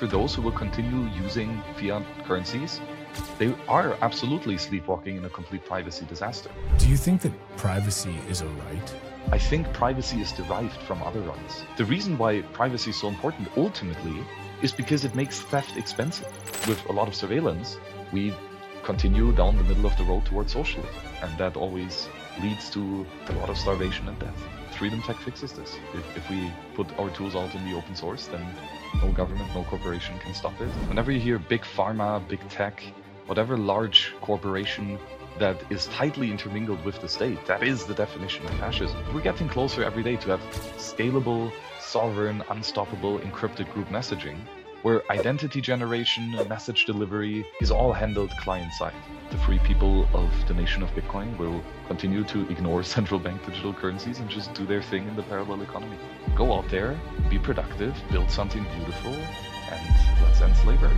for those who will continue using fiat currencies, they are absolutely sleepwalking in a complete privacy disaster. Do you think that privacy is a right? I think privacy is derived from other rights. The reason why privacy is so important ultimately is because it makes theft expensive. With a lot of surveillance, we continue down the middle of the road towards socialism, and that always leads to a lot of starvation and death. Freedom Tech fixes this. If we put our tools out in the open source, then no government, no corporation can stop it. Whenever you hear big pharma, big tech, whatever large corporation that is tightly intermingled with the state, that is the definition of fascism. We're getting closer every day to have scalable, sovereign, unstoppable, encrypted group messaging, where identity generation and message delivery is all handled client-side. The free people of the nation of Bitcoin will continue to ignore central bank digital currencies and just do their thing in the parallel economy. Go out there, be productive, build something beautiful, and let's end slavery.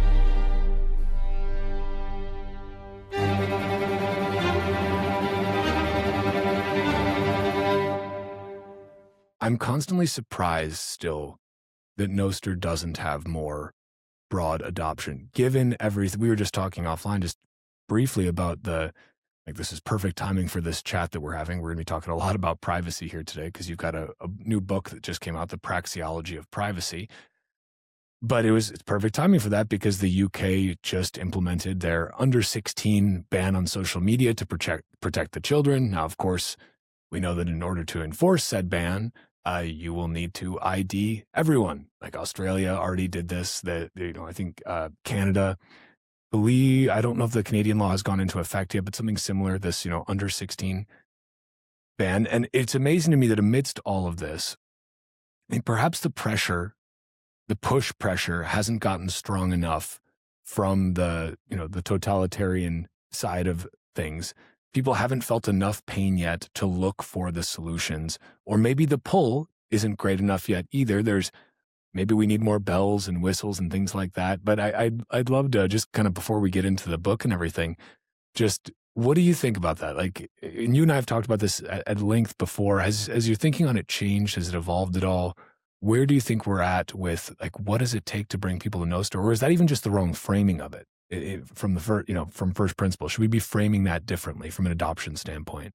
I'm constantly surprised still that Nostr doesn't have more broad adoption, given everything. We were just talking offline, just briefly about this is perfect timing for this chat that we're having. We're going to be talking a lot about privacy here today because you've got a new book that just came out, The Praxeology of Privacy. But it's perfect timing for that because the UK just implemented their under 16 ban on social media to protect the children. Now, of course, we know that in order to enforce said ban, you will need to ID everyone. Like Australia already did this. I think Canada, I don't know if the Canadian law has gone into effect yet, but something similar, this, under 16 ban. And it's amazing to me that amidst all of this, I think perhaps the push pressure hasn't gotten strong enough from the totalitarian side of things. People haven't felt enough pain yet to look for the solutions, or maybe the pull isn't great enough yet either. Maybe we need more bells and whistles and things like that. But I'd love to just kind of, before we get into the book and everything, just what do you think about that? Like, and you and I have talked about this at length before. As your thinking on it changed, has it evolved at all? Where do you think we're at with, like, what does it take to bring people to Nostr? Or is that even just the wrong framing of it? From first principle, should we be framing that differently from an adoption standpoint?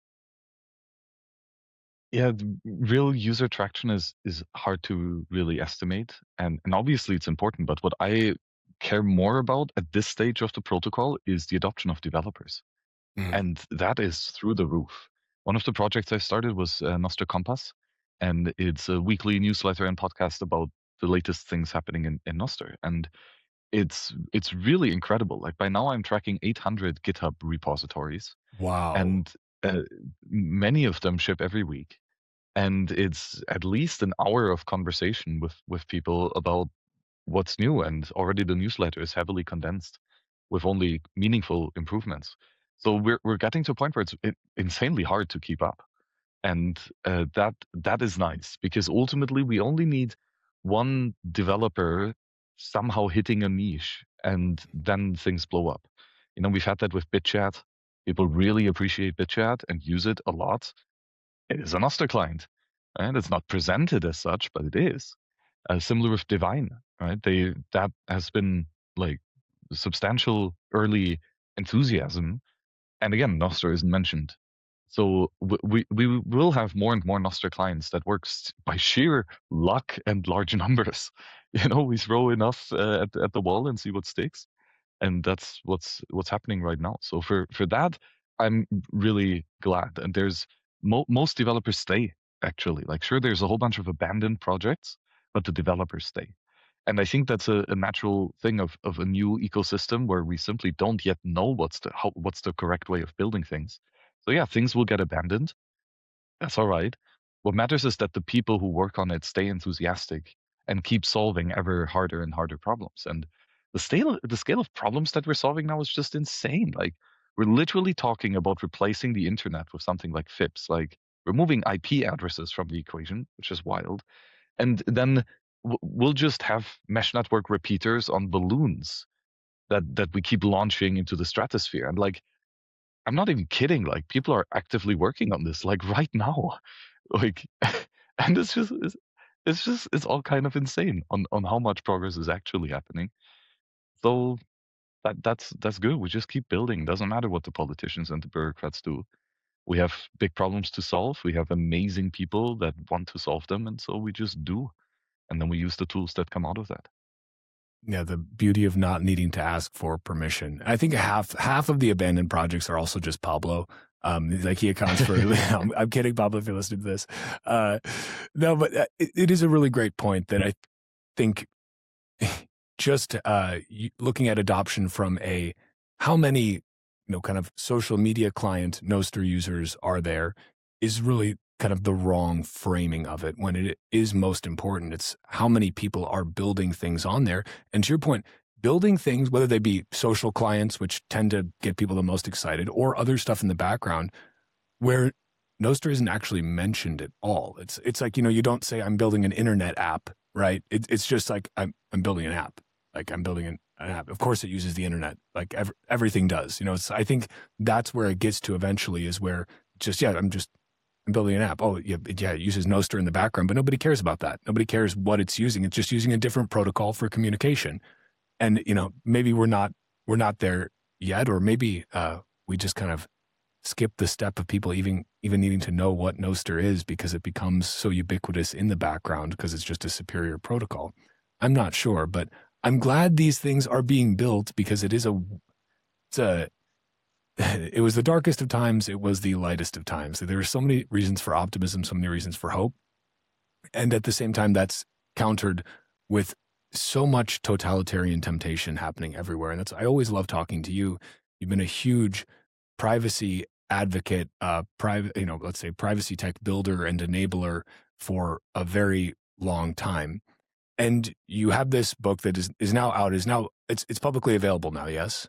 Yeah, real user traction is hard to really estimate, and obviously it's important. But what I care more about at this stage of the protocol is the adoption of developers, and that is through the roof. One of the projects I started was Nostr Compass, and it's a weekly newsletter and podcast about the latest things happening in Nostr, and it's really incredible. Like, by now I'm tracking 800 GitHub repositories. Wow. And many of them ship every week. And it's at least an hour of conversation with people about what's new. And already the newsletter is heavily condensed with only meaningful improvements. So we're getting to a point where it's insanely hard to keep up. And that is nice, because ultimately we only need one developer somehow hitting a niche, and then things blow up. We've had that with BitChat. People really appreciate BitChat and use it a lot. It is a Nostr client, and it's not presented as such, but it is. Similar with Divine, right? That has been like substantial early enthusiasm, and again, Nostr isn't mentioned. So we will have more and more Nostr clients that works by sheer luck and large numbers. We throw enough at the wall and see what sticks, and that's what's happening right now. So for that, I'm really glad. And there's most developers stay, actually. Like, sure, there's a whole bunch of abandoned projects, but the developers stay. And I think that's a natural thing of a new ecosystem where we simply don't yet know what's the correct way of building things. So yeah, things will get abandoned. That's all right. What matters is that the people who work on it stay enthusiastic and keep solving ever harder and harder problems. And the scale of problems that we're solving now is just insane. Like, we're literally talking about replacing the internet with something like FIPS, like removing IP addresses from the equation, which is wild. And then we'll just have mesh network repeaters on balloons that we keep launching into the stratosphere. And like, I'm not even kidding. Like, people are actively working on this, like, right now. Like, and it's it's all kind of insane on how much progress is actually happening. So that's good. We just keep building. Doesn't matter what the politicians and the bureaucrats do. We have big problems to solve. We have amazing people that want to solve them, and so we just do. And then we use the tools that come out of that. Yeah, the beauty of not needing to ask for permission. I think half of the abandoned projects are also just Pablo. Like he accounts for. I'm kidding, Pablo, if you're listening to this. No, but it is a really great point that I think just looking at adoption from how many kind of social media client Nostr users are there is really kind of the wrong framing of it when it is most important. It's how many people are building things on there. And to your point, building things, whether they be social clients, which tend to get people the most excited, or other stuff in the background where Nostr isn't actually mentioned at all. It's like, you don't say I'm building an internet app, right? It's just like I'm building an app. Like I'm building an app. Of course it uses the internet. Like everything does. I think that's where it gets to eventually is where I'm building an app. Oh, yeah, it uses Nostr in the background, but nobody cares about that. Nobody cares what it's using. It's just using a different protocol for communication. And, maybe we're not there yet, or maybe we just kind of skip the step of people even needing to know what Nostr is because it becomes so ubiquitous in the background because it's just a superior protocol. I'm not sure, but I'm glad these things are being built because it was the darkest of times. It was the lightest of times. There are so many reasons for optimism, so many reasons for hope. And at the same time, that's countered with so much totalitarian temptation happening everywhere. And I always love talking to you. You've been a huge privacy advocate, let's say privacy tech builder and enabler for a very long time. And you have this book that is now out, it's publicly available now, yes?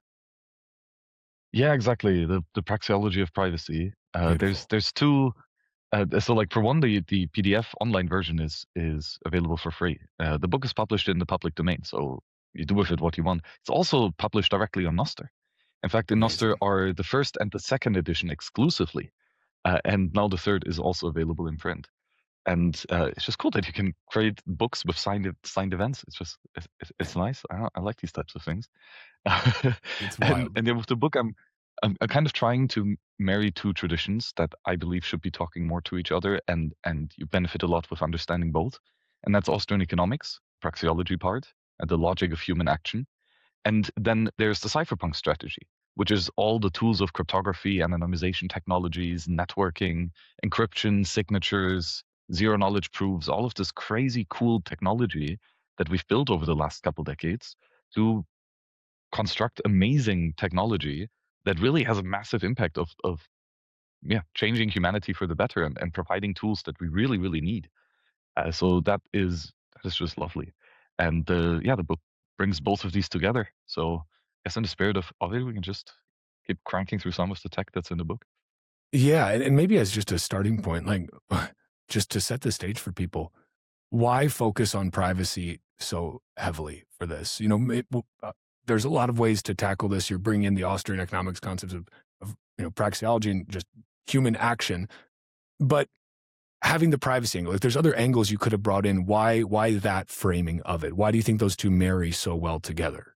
Yeah, exactly. The praxeology of privacy. There's two. So like for one, the PDF online version is available for free. The book is published in the public domain, so you do with it what you want. It's also published directly on Nostr. In fact, in Nostr Amazing. are the first and the second edition exclusively, and now the third is also available in print. And it's just cool that you can create books with signed events. It's nice. I like these types of things. It's and wild. and yeah, with the book, I'm kind of trying to marry two traditions that I believe should be talking more to each other, and you benefit a lot with understanding both. And that's Austrian economics, praxeology part, and the logic of human action. And then there's the cypherpunk strategy, which is all the tools of cryptography, anonymization technologies, networking, encryption, signatures, zero knowledge proofs, all of this crazy cool technology that we've built over the last couple decades to construct amazing technology that really has a massive impact of changing humanity for the better and providing tools that we really really need. So that is just lovely, and the book brings both of these together. So I guess in the spirit of it, we can just keep cranking through some of the tech that's in the book. Yeah, and maybe as just a starting point, like just to set the stage for people, why focus on privacy so heavily for this? There's a lot of ways to tackle this. You're bringing in the Austrian economics concepts of praxeology and just human action, but having the privacy angle, if there's other angles you could have brought in, why that framing of it? Why do you think those two marry so well together?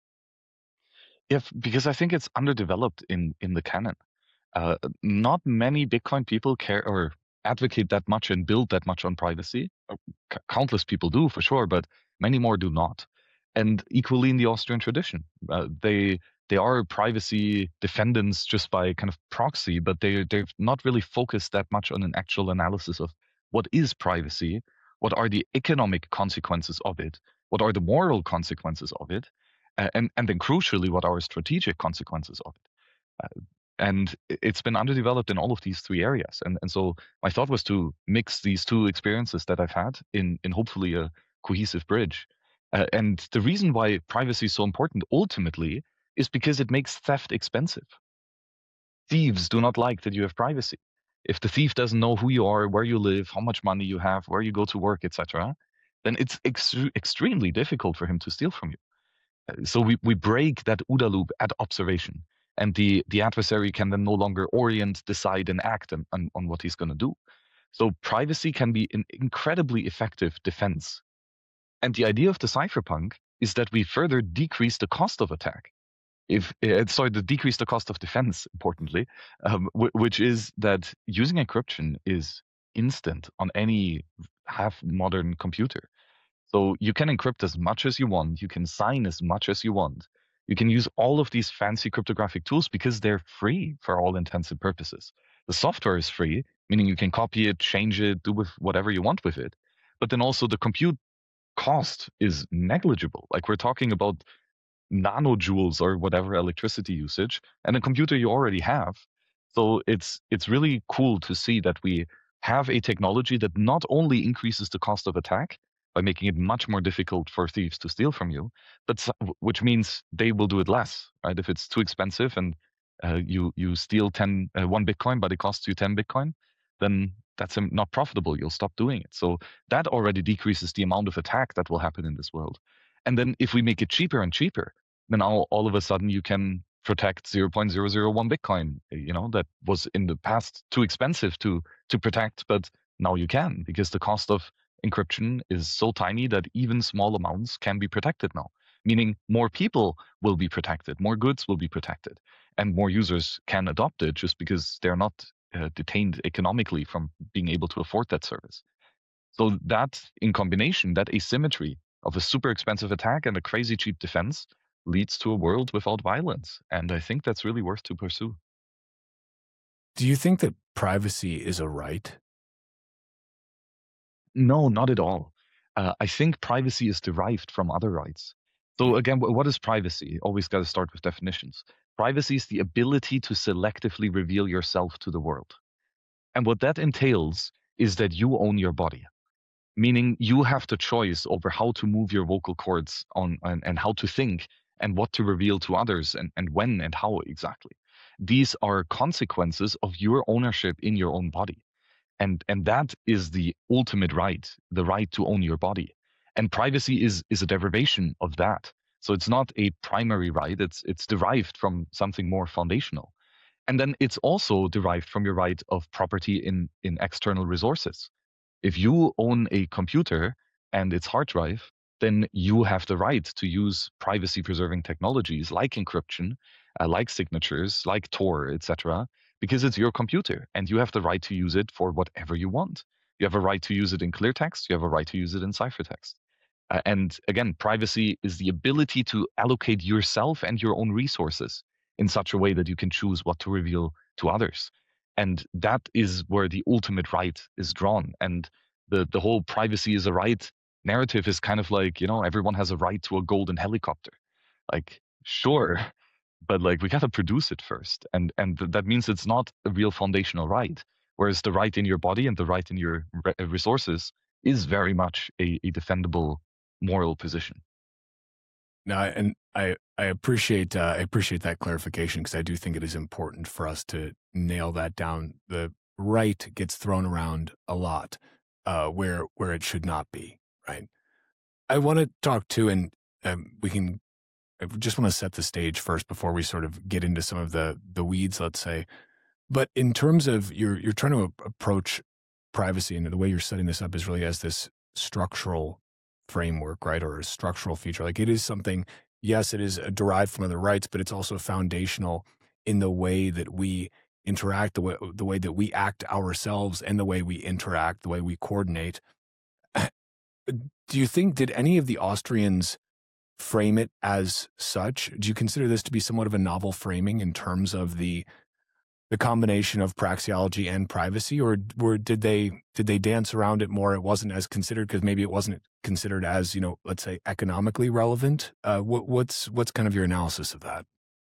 If because I think it's underdeveloped in the canon. Not many Bitcoin people care or advocate that much and build that much on privacy. Countless people do for sure, but many more do not. And equally in the Austrian tradition, they are privacy defendants just by kind of proxy, but they've not really focused that much on an actual analysis of what is privacy, what are the economic consequences of it, what are the moral consequences of it, and then crucially, what are strategic consequences of it. And it's been underdeveloped in all of these three areas. And so my thought was to mix these two experiences that I've had in hopefully a cohesive bridge. And the reason why privacy is so important ultimately is because it makes theft expensive. Thieves do not like that you have privacy. If the thief doesn't know who you are, where you live, how much money you have, where you go to work, etc., then it's extremely difficult for him to steal from you. So we break that OODA loop at observation, and the adversary can then no longer orient, decide, and act on what he's going to do. So privacy can be an incredibly effective defense. And the idea of the cypherpunk is that we further decrease the cost of attack. If sorry, to decrease the cost of defense, importantly, which is that using encryption is instant on any half modern computer. So you can encrypt as much as you want. You can sign as much as you want. You can use all of these fancy cryptographic tools because they're free for all intents and purposes. The software is free, meaning you can copy it, change it, do with whatever you want with it. But then also the compute cost is negligible. Like we're talking about nanojoules or whatever electricity usage and a computer you already have. So it's really cool to see that we have a technology that not only increases the cost of attack by making it much more difficult for thieves to steal from you, but which means they will do it less, right? If it's too expensive and you steal 1 Bitcoin, but it costs you 10 Bitcoin, then that's not profitable. You'll stop doing it. So that already decreases the amount of attack that will happen in this world. And then if we make it cheaper and cheaper, then all of a sudden you can protect 0.001 Bitcoin, that was in the past too expensive to protect, but now you can because the cost of encryption is so tiny that even small amounts can be protected now, meaning more people will be protected, more goods will be protected, and more users can adopt it just because they're not detained economically from being able to afford that service. So that in combination, that asymmetry of a super expensive attack and a crazy cheap defense leads to a world without violence. And I think that's really worth to pursue. Do you think that privacy is a right? No, not at all. I think privacy is derived from other rights. So again, what is privacy? Always got to start with definitions. Privacy is the ability to selectively reveal yourself to the world. And what that entails is that you own your body, meaning you have the choice over how to move your vocal cords and how to think and what to reveal to others and when and how exactly. These are consequences of your ownership in your own body. And that is the ultimate right, the right to own your body. And privacy is a derivation of that. So it's not a primary right, it's derived from something more foundational. And then it's also derived from your right of property in external resources. If you own a computer and its hard drive, then you have the right to use privacy preserving technologies like encryption, like signatures, like Tor, etc., because it's your computer and you have the right to use it for whatever you want. You have a right to use it in clear text, you have a right to use it in ciphertext. And again, privacy is the ability to allocate yourself and your own resources in such a way that you can choose what to reveal to others. And that is where the ultimate right is drawn. And the whole privacy is a right narrative is kind of like, everyone has a right to a golden helicopter. Like, sure, but like we got to produce it first. And that means it's not a real foundational right. Whereas the right in your body and the right in your resources is very much a defendable moral position. No, and I appreciate that clarification because I do think it is important for us to nail that down. The right gets thrown around a lot, where it should not be. Right. I want to talk too, and we can. I just want to set the stage first before we sort of get into some of the weeds, let's say. But in terms of you're trying to approach privacy, and the way you're setting this up is really as this structural framework, right, or a structural feature. Like it is something. Yes, it is derived from other rights, but it's also foundational in the way that we interact, the way that we act ourselves, and the way we interact, the way we coordinate. Do you think, did any of the Austrians frame it as such? Do you consider this to be somewhat of a novel framing in terms of the combination of praxeology and privacy, or did they dance around it more? It wasn't as considered because maybe it wasn't considered as, let's say, economically relevant. What's kind of your analysis of that?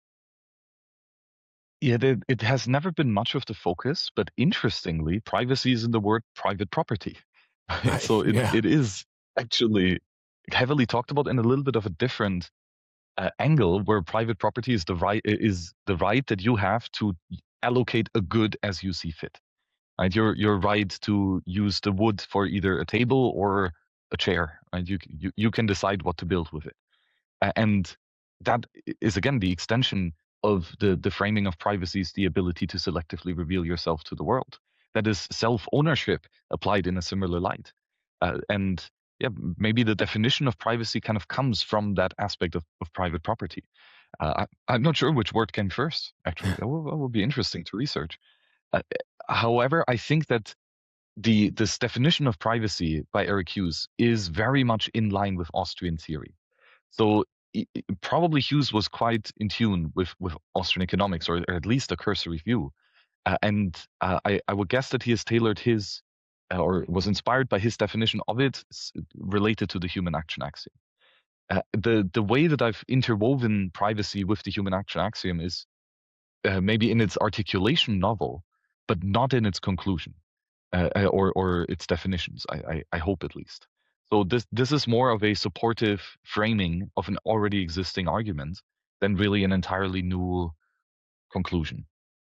Yeah, it has never been much of the focus, but interestingly, privacy is in the word private property. So Yeah. it is actually heavily talked about in a little bit of a different angle, where private property is the right that you have to allocate a good as you see fit. Right, your right to use the wood for either a table or a chair. Right, you can decide what to build with it. And that is again the extension of the framing of privacy is the ability to selectively reveal yourself to the world. that is self-ownership applied in a similar light. And yeah, maybe the definition of privacy kind of comes from that aspect of private property. I'm not sure which word came first, actually. That will be interesting to research. Uh, However, I think that this definition of privacy by Eric Hughes is very much in line with Austrian theory. So probably Hughes was quite in tune with Austrian economics, or at least a cursory view. I would guess that he has tailored his, or was inspired by his definition of it related to the human action axiom. The way that I've interwoven privacy with the human action axiom is maybe in its articulation novel, but not in its conclusion or its definitions. I hope at least. So this is more of a supportive framing of an already existing argument than really an entirely new conclusion.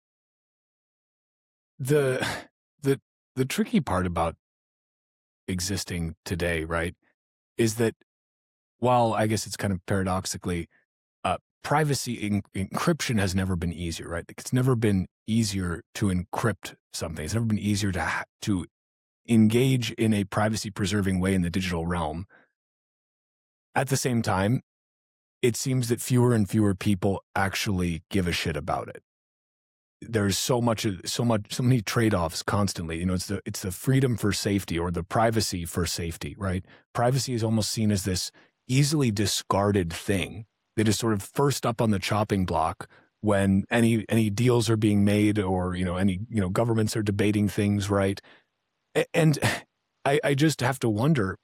The tricky part about existing today, right, is that while I guess it's kind of paradoxically, privacy encryption has never been easier, right? It's never been easier to encrypt something. It's never been easier to engage in a privacy-preserving way in the digital realm. At the same time, it seems that fewer and fewer people actually give a shit about it. There's so many trade-offs constantly. You know, it's the freedom for safety or the privacy for safety, right? Privacy is almost seen as this easily discarded thing that is sort of first up on the chopping block when any deals are being made or, governments are debating things, right? And I just have to wonder,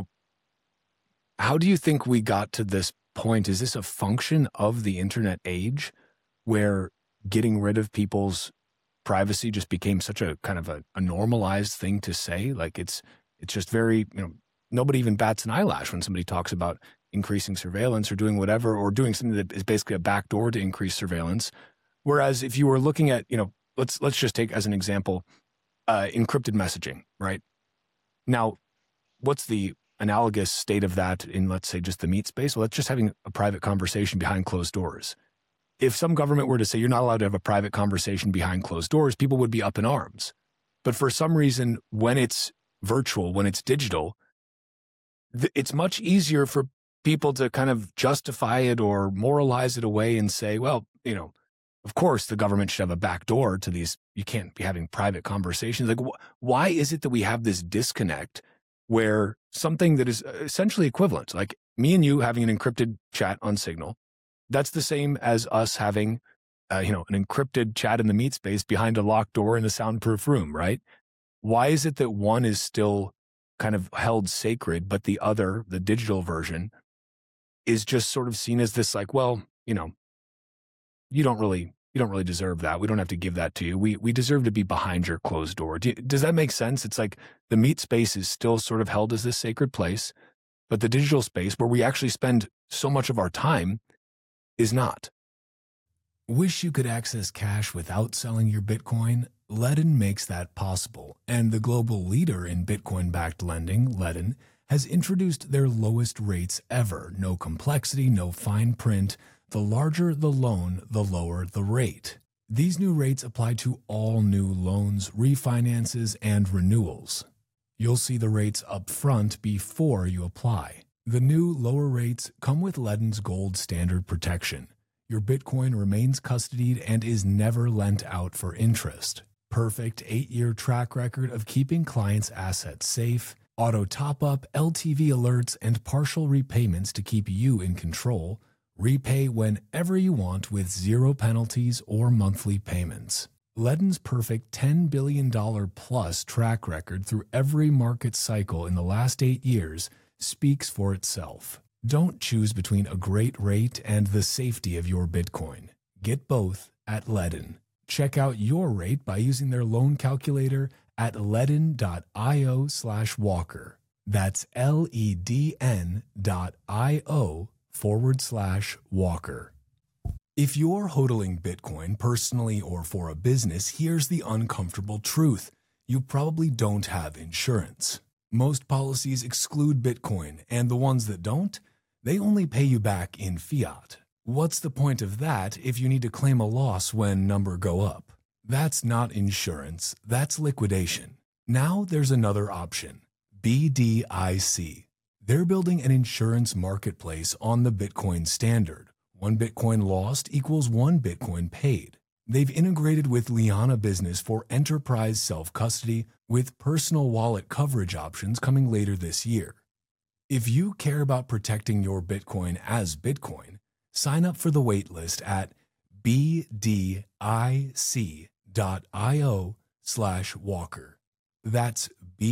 how do you think we got to this point? Is this a function of the internet age where getting rid of people's privacy just became such a kind of a normalized thing to say? Like it's just very, nobody even bats an eyelash when somebody talks about increasing surveillance or doing whatever, or doing something that is basically a backdoor to increase surveillance. Whereas if you were looking at, let's just take as an example, encrypted messaging, right? Now, what's the analogous state of that in, let's say, just the meat space? Well, that's just having a private conversation behind closed doors. If some government were to say you're not allowed to have a private conversation behind closed doors, people would be up in arms. But for some reason, when it's virtual, when it's digital, it's much easier for people to kind of justify it or moralize it away and say, well, of course the government should have a back door to these. You can't be having private conversations. Like, why is it that we have this disconnect where something that is essentially equivalent, like me and you having an encrypted chat on Signal, that's the same as us having, an encrypted chat in the meat space behind a locked door in a soundproof room, right? Why is it that one is still kind of held sacred, but the other, the digital version, is just sort of seen as this, like, well, you don't really deserve that. We don't have to give that to you. We deserve to be behind your closed door. Does that make sense? It's like the meat space is still sort of held as this sacred place, but the digital space where we actually spend so much of our time is not. Wish you could access cash without selling your Bitcoin? Ledn makes that possible, and the global leader in Bitcoin-backed lending, Ledn, has introduced their lowest rates ever. No complexity, no fine print. The larger the loan, the lower the rate. These new rates apply to all new loans, refinances, and renewals. You'll see the rates up front before you apply. The new lower rates come with Ledn's Gold Standard protection. Your Bitcoin remains custodied and is never lent out for interest. Perfect 8-year track record of keeping clients' assets safe. Auto top-up, LTV alerts, and partial repayments to keep you in control. Repay whenever you want with zero penalties or monthly payments. Ledn's perfect $10 billion plus track record through every market cycle in the last 8 years speaks for itself. Don't choose between a great rate and the safety of your Bitcoin. Get both at Ledn. Check out your rate by using their loan calculator at ledn.io/walker. That's ledn.io/walker. If you're hodling Bitcoin personally or for a business, here's the uncomfortable truth. You probably don't have insurance. Most policies exclude Bitcoin, and the ones that don't, they only pay you back in fiat. What's the point of that if you need to claim a loss when numbers go up? That's not insurance, that's liquidation. Now there's another option, BDIC. They're building an insurance marketplace on the Bitcoin standard. One Bitcoin lost equals one Bitcoin paid. They've integrated with Liana Business for enterprise self-custody with personal wallet coverage options coming later this year. If you care about protecting your Bitcoin as Bitcoin, sign up for the waitlist at bdic.io/Walker. That's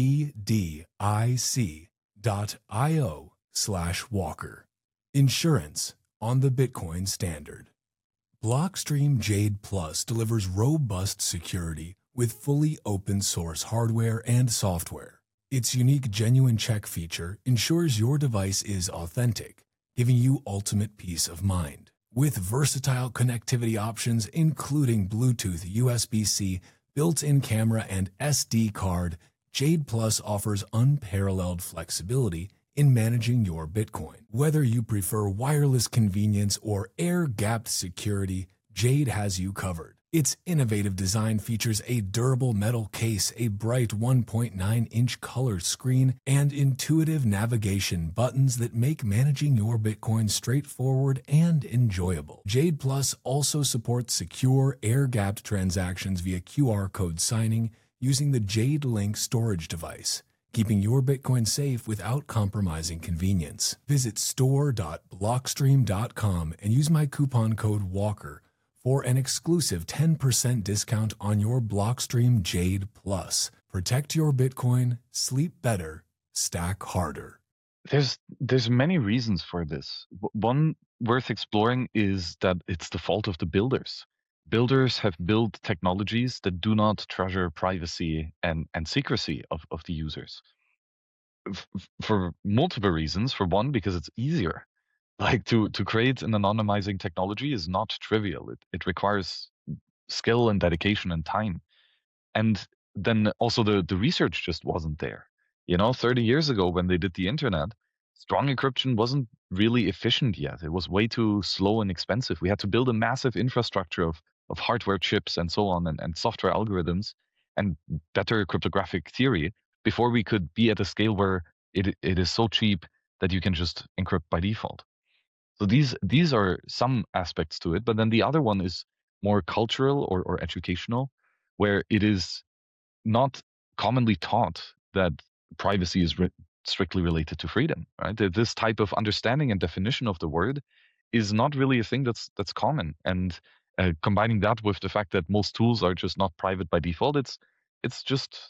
bdic.io/Walker. Insurance on the Bitcoin standard. Blockstream Jade Plus delivers robust security with fully open source hardware and software. Its unique genuine check feature ensures your device is authentic, giving you ultimate peace of mind. With versatile connectivity options including Bluetooth, USB-C, built-in camera, and SD card, Jade Plus offers unparalleled flexibility in managing your Bitcoin. Whether you prefer wireless convenience or air-gapped security, Jade has you covered. Its innovative design features a durable metal case, a bright 1.9-inch color screen, and intuitive navigation buttons that make managing your Bitcoin straightforward and enjoyable. Jade Plus also supports secure, air-gapped transactions via QR code signing using the Jade Link storage device, keeping your Bitcoin safe without compromising convenience. Visit store.blockstream.com and use my coupon code WALKER for an exclusive 10% discount on your Blockstream Jade Plus. Protect your Bitcoin, sleep better, stack harder. There's many reasons for this. One worth exploring is that it's the fault of the builders. Builders have built technologies that do not treasure privacy and secrecy of the users. For multiple reasons. For one, because it's easier. Like to create an anonymizing technology is not trivial. It requires skill and dedication and time. And then also the research just wasn't there. 30 years ago when they did the internet, strong encryption wasn't really efficient yet. It was way too slow and expensive. We had to build a massive infrastructure of hardware chips and so on and software algorithms and better cryptographic theory before we could be at a scale where it is so cheap that you can just encrypt by default. So these are some aspects to it, but then the other one is more cultural or educational, where it is not commonly taught that privacy is strictly related to freedom, right? This type of understanding and definition of the word is not really a thing that's common. And combining that with the fact that most tools are just not private by default, it's just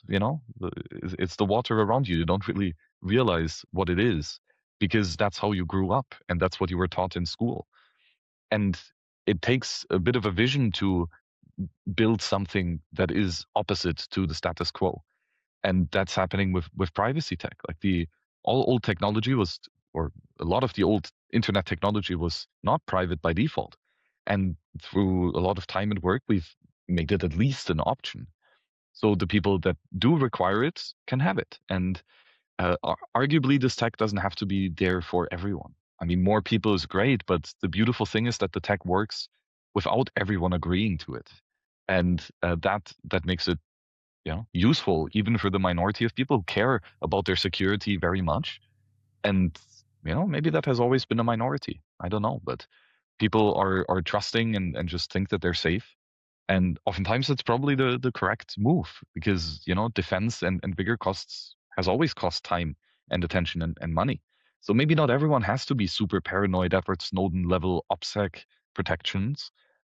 it's the water around you. You don't really realize what it is because that's how you grew up and that's what you were taught in school. And it takes a bit of a vision to build something that is opposite to the status quo. And that's happening with privacy tech. Like all old technology was, or a lot of the old internet technology was not private by default. And through a lot of time and work, we've made it at least an option. So the people that do require it can have it. And arguably, this tech doesn't have to be there for everyone. I mean, more people is great, but the beautiful thing is that the tech works without everyone agreeing to it, and that makes it useful even for the minority of people who care about their security very much. And maybe that has always been a minority. I don't know, but people are trusting and just think that they're safe. And oftentimes it's probably the correct move because defense and bigger costs has always cost time and attention and money. So maybe not everyone has to be super paranoid, Edward Snowden level OPSEC protections.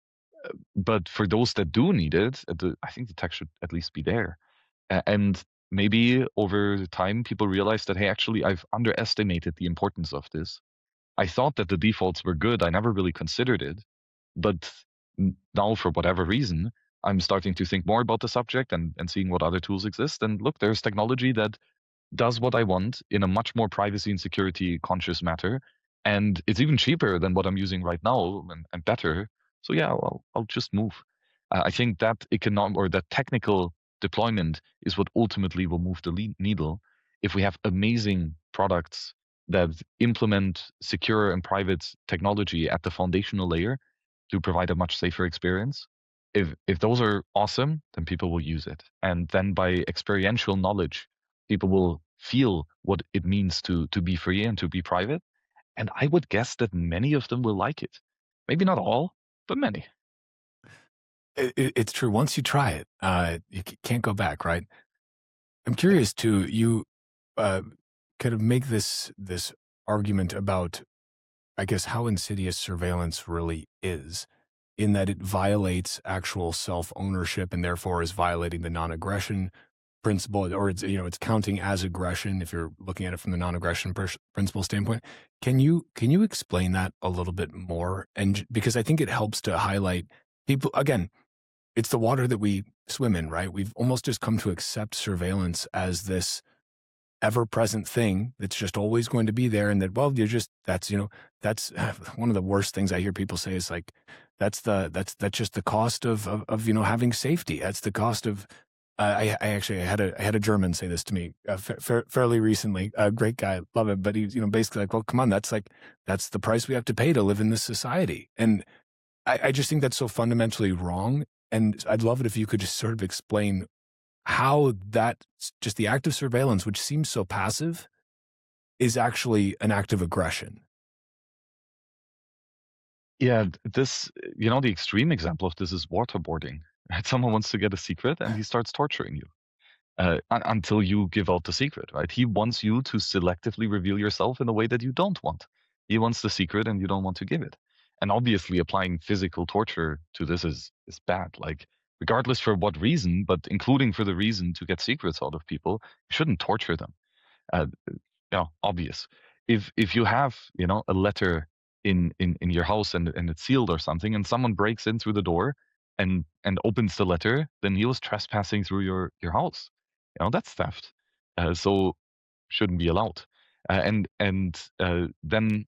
But for those that do need it, I think the tech should at least be there. And maybe over time, people realize that, hey, actually, I've underestimated the importance of this. I thought that the defaults were good. I never really considered it. But now, for whatever reason, I'm starting to think more about the subject and seeing what other tools exist. And look, there's technology that does what I want in a much more privacy and security conscious matter. And it's even cheaper than what I'm using right now and better. So yeah, I'll just move. I think that economic or that technical deployment is what ultimately will move the needle. If we have amazing products that implement secure and private technology at the foundational layer to provide a much safer experience, If those are awesome, then people will use it. And then by experiential knowledge, people will feel what it means to be free and to be private. And I would guess that many of them will like it. Maybe not all, but many. It's true. Once you try it, you can't go back, right? I'm curious too. You uh, kind of make this argument about, I guess, how insidious surveillance really is, in that it violates actual self ownership and therefore is violating the non aggression principle, or it's counting as aggression if you're looking at it from the non-aggression principle standpoint. Can you explain that a little bit more? And because I think it helps to highlight people again, it's the water that we swim in, right? We've almost just come to accept surveillance as this ever-present thing that's just always going to be there, and that, well, that's one of the worst things I hear people say is like, that's just the cost of having safety. That's the cost of I had a German say this to me fairly recently. A great guy, love it, but he's basically like, well, come on, that's the price we have to pay to live in this society, and I just think that's so fundamentally wrong. And I'd love it if you could just sort of explain how that, just the act of surveillance, which seems so passive, is actually an act of aggression. Yeah, the extreme example of this is waterboarding. Right? Someone wants to get a secret and he starts torturing you until you give out the secret, right? He wants you to selectively reveal yourself in a way that you don't want. He wants the secret and you don't want to give it. And obviously, applying physical torture to this is bad. Like, regardless for what reason, but including for the reason to get secrets out of people, you shouldn't torture them. Uh, Obvious. If you have, a letter in your house and it's sealed or something, and someone breaks in through the door and opens the letter, then he was trespassing through your house. That's theft. So shouldn't be allowed. And then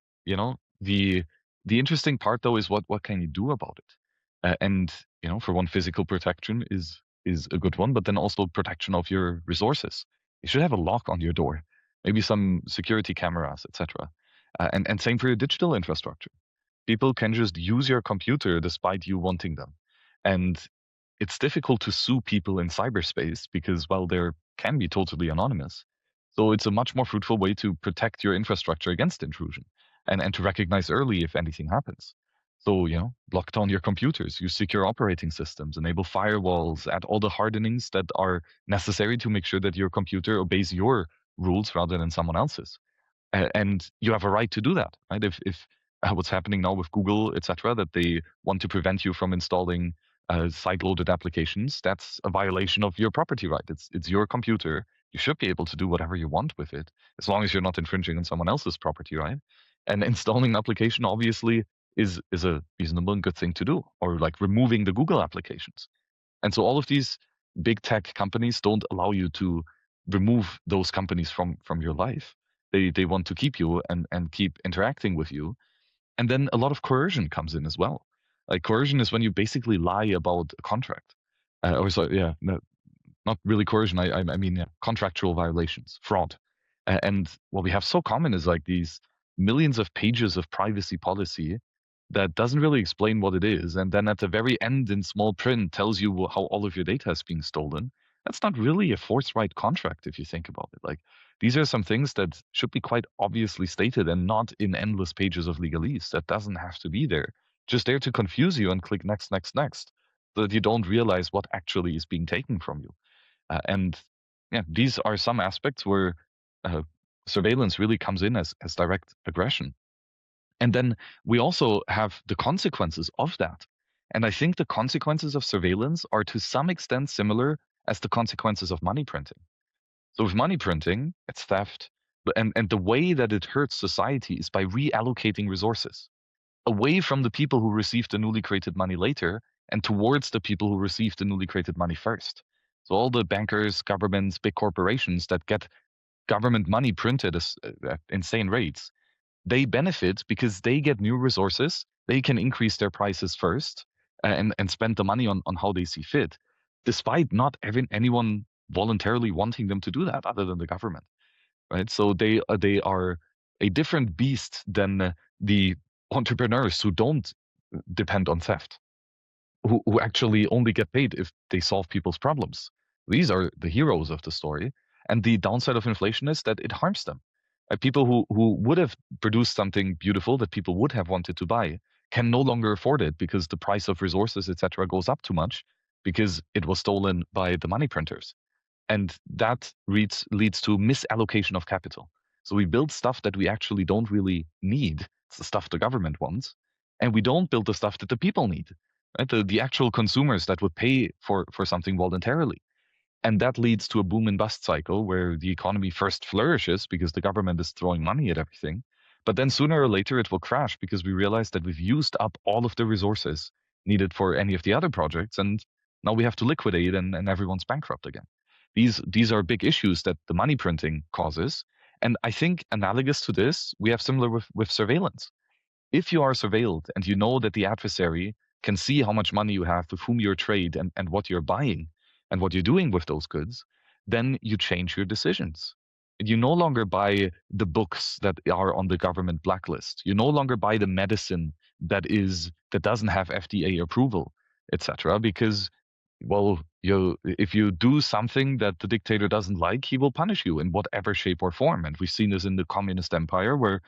the interesting part though is what can you do about it? And for one, physical protection is a good one, but then also protection of your resources. You should have a lock on your door, maybe some security cameras, etc. And same for your digital infrastructure. People can just use your computer despite you wanting them. And it's difficult to sue people in cyberspace because, well, they can be totally anonymous. So it's a much more fruitful way to protect your infrastructure against intrusion and to recognize early if anything happens. So, lock down your computers, use secure operating systems, enable firewalls, add all the hardenings that are necessary to make sure that your computer obeys your rules rather than someone else's. And you have a right to do that, right? If what's happening now with Google, etc., that they want to prevent you from installing side-loaded applications, that's a violation of your property right. It's your computer. You should be able to do whatever you want with it, as long as you're not infringing on someone else's property right. And installing an application obviously is a reasonable and good thing to do, or like removing the Google applications. And so all of these big tech companies don't allow you to remove those companies from your life. They want to keep you and keep interacting with you. And then a lot of coercion comes in as well. Like, coercion is when you basically lie about a contract. Or so, yeah, no, not really coercion. I mean, yeah, contractual violations, fraud. And what we have so common is like these millions of pages of privacy policy that doesn't really explain what it is. And then at the very end in small print tells you how all of your data is being stolen. That's not really a forthright contract if you think about it. Like, these are some things that should be quite obviously stated and not in endless pages of legalese. That doesn't have to be there. Just there to confuse you and click next, next, next, so that you don't realize what actually is being taken from you. And yeah, these are some aspects where uh, surveillance really comes in as direct aggression. And then we also have the consequences of that. And I think the consequences of surveillance are to some extent similar as the consequences of money printing. So with money printing, it's theft. And the way that it hurts society is by reallocating resources away from the people who received the newly created money later and towards the people who received the newly created money first. So all the bankers, governments, big corporations that get government money printed at insane rates, they benefit because they get new resources. They can increase their prices first and spend the money on how they see fit, despite not having anyone voluntarily wanting them to do that other than the government, right? So they are a different beast than the entrepreneurs who don't depend on theft. who actually only get paid if they solve people's problems. These are the heroes of the story. And the downside of inflation is that it harms them. People who would have produced something beautiful that people would have wanted to buy can no longer afford it because the price of resources, etc., goes up too much because it was stolen by the money printers. And that leads to misallocation of capital. So we build stuff that we actually don't really need. It's the stuff the government wants. And we don't build the stuff that the people need, right? The actual consumers that would pay for something voluntarily. And that leads to a boom and bust cycle where the economy first flourishes because the government is throwing money at everything. But then sooner or later it will crash because we realize that we've used up all of the resources needed for any of the other projects. And now we have to liquidate and everyone's bankrupt again. These are big issues that the money printing causes. And I think analogous to this, we have similar with surveillance. If you are surveilled and you know that the adversary can see how much money you have, with whom you trade, and what you're buying and what you're doing with those goods, then you change your decisions. You no longer buy the books that are on the government blacklist. You no longer buy the medicine that doesn't have FDA approval, etc. Because, well, if you do something that the dictator doesn't like, he will punish you in whatever shape or form. And we've seen this in the communist empire, where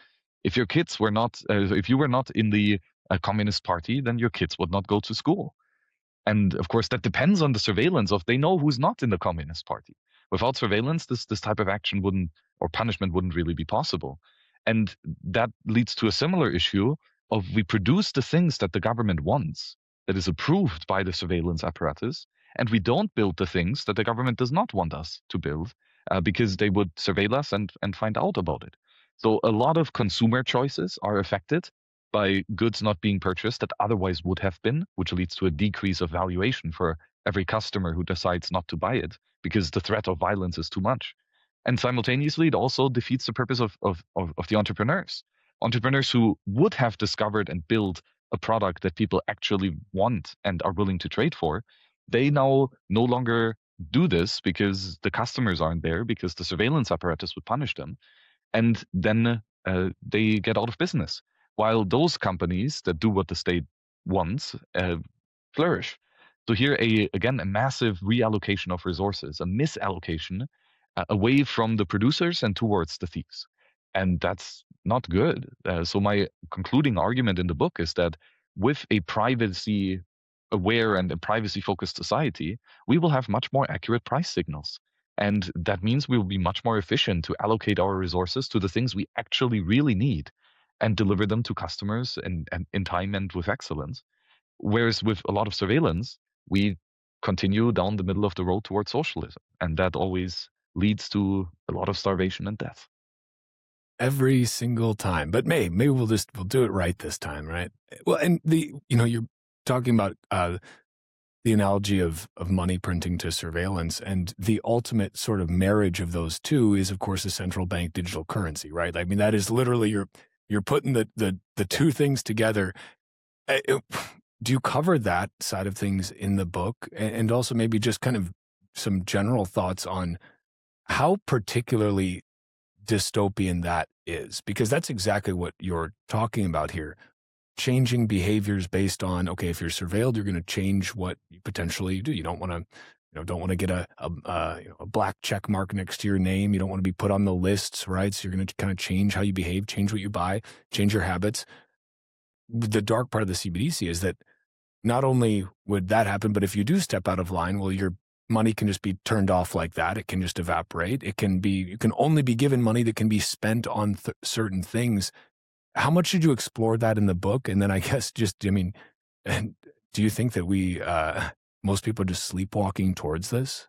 if you were not in the communist party, then your kids would not go to school. And of course, that depends on the surveillance of they know who's not in the communist party. Without surveillance, this type of action wouldn't or punishment wouldn't really be possible. And that leads to a similar issue of we produce the things that the government wants, that is approved by the surveillance apparatus, and we don't build the things that the government does not want us to build because they would surveil us and find out about it. So a lot of consumer choices are affected by goods not being purchased that otherwise would have been, which leads to a decrease of valuation for every customer who decides not to buy it because the threat of violence is too much. And simultaneously, it also defeats the purpose of the entrepreneurs. Entrepreneurs who would have discovered and built a product that people actually want and are willing to trade for, they now no longer do this because the customers aren't there, because the surveillance apparatus would punish them. And then they get out of business. While those companies that do what the state wants flourish. So here, again, a massive reallocation of resources, a misallocation away from the producers and towards the thieves. And that's not good. So my concluding argument in the book is that with a privacy aware and a privacy focused society, we will have much more accurate price signals. And that means we will be much more efficient to allocate our resources to the things we actually really need and deliver them to customers and in time and with excellence. Whereas with a lot of surveillance, we continue down the middle of the road towards socialism. And that always leads to a lot of starvation and death. Every single time. But maybe we'll do it right this time, right? Well, and you're talking about the analogy of money printing to surveillance, and the ultimate sort of marriage of those two is, of course, a central bank digital currency, right? I mean, that is literally you're putting the two things together. Do you cover that side of things in the book, and also maybe just kind of some general thoughts on how particularly dystopian that is? Because that's exactly what you're talking about here. Changing behaviors based on, okay, if you're surveilled, you're going to change what you potentially do. You don't want to get a black check mark next to your name. You don't want to be put on the lists, right? So you're going to kind of change how you behave, change what you buy, change your habits. The dark part of the CBDC is that not only would that happen, but if you do step out of line, well, your money can just be turned off like that. It can just evaporate. You can only be given money that can be spent on certain things. How much did you explore that in the book? And then I guess do you think that most people are just sleepwalking towards this?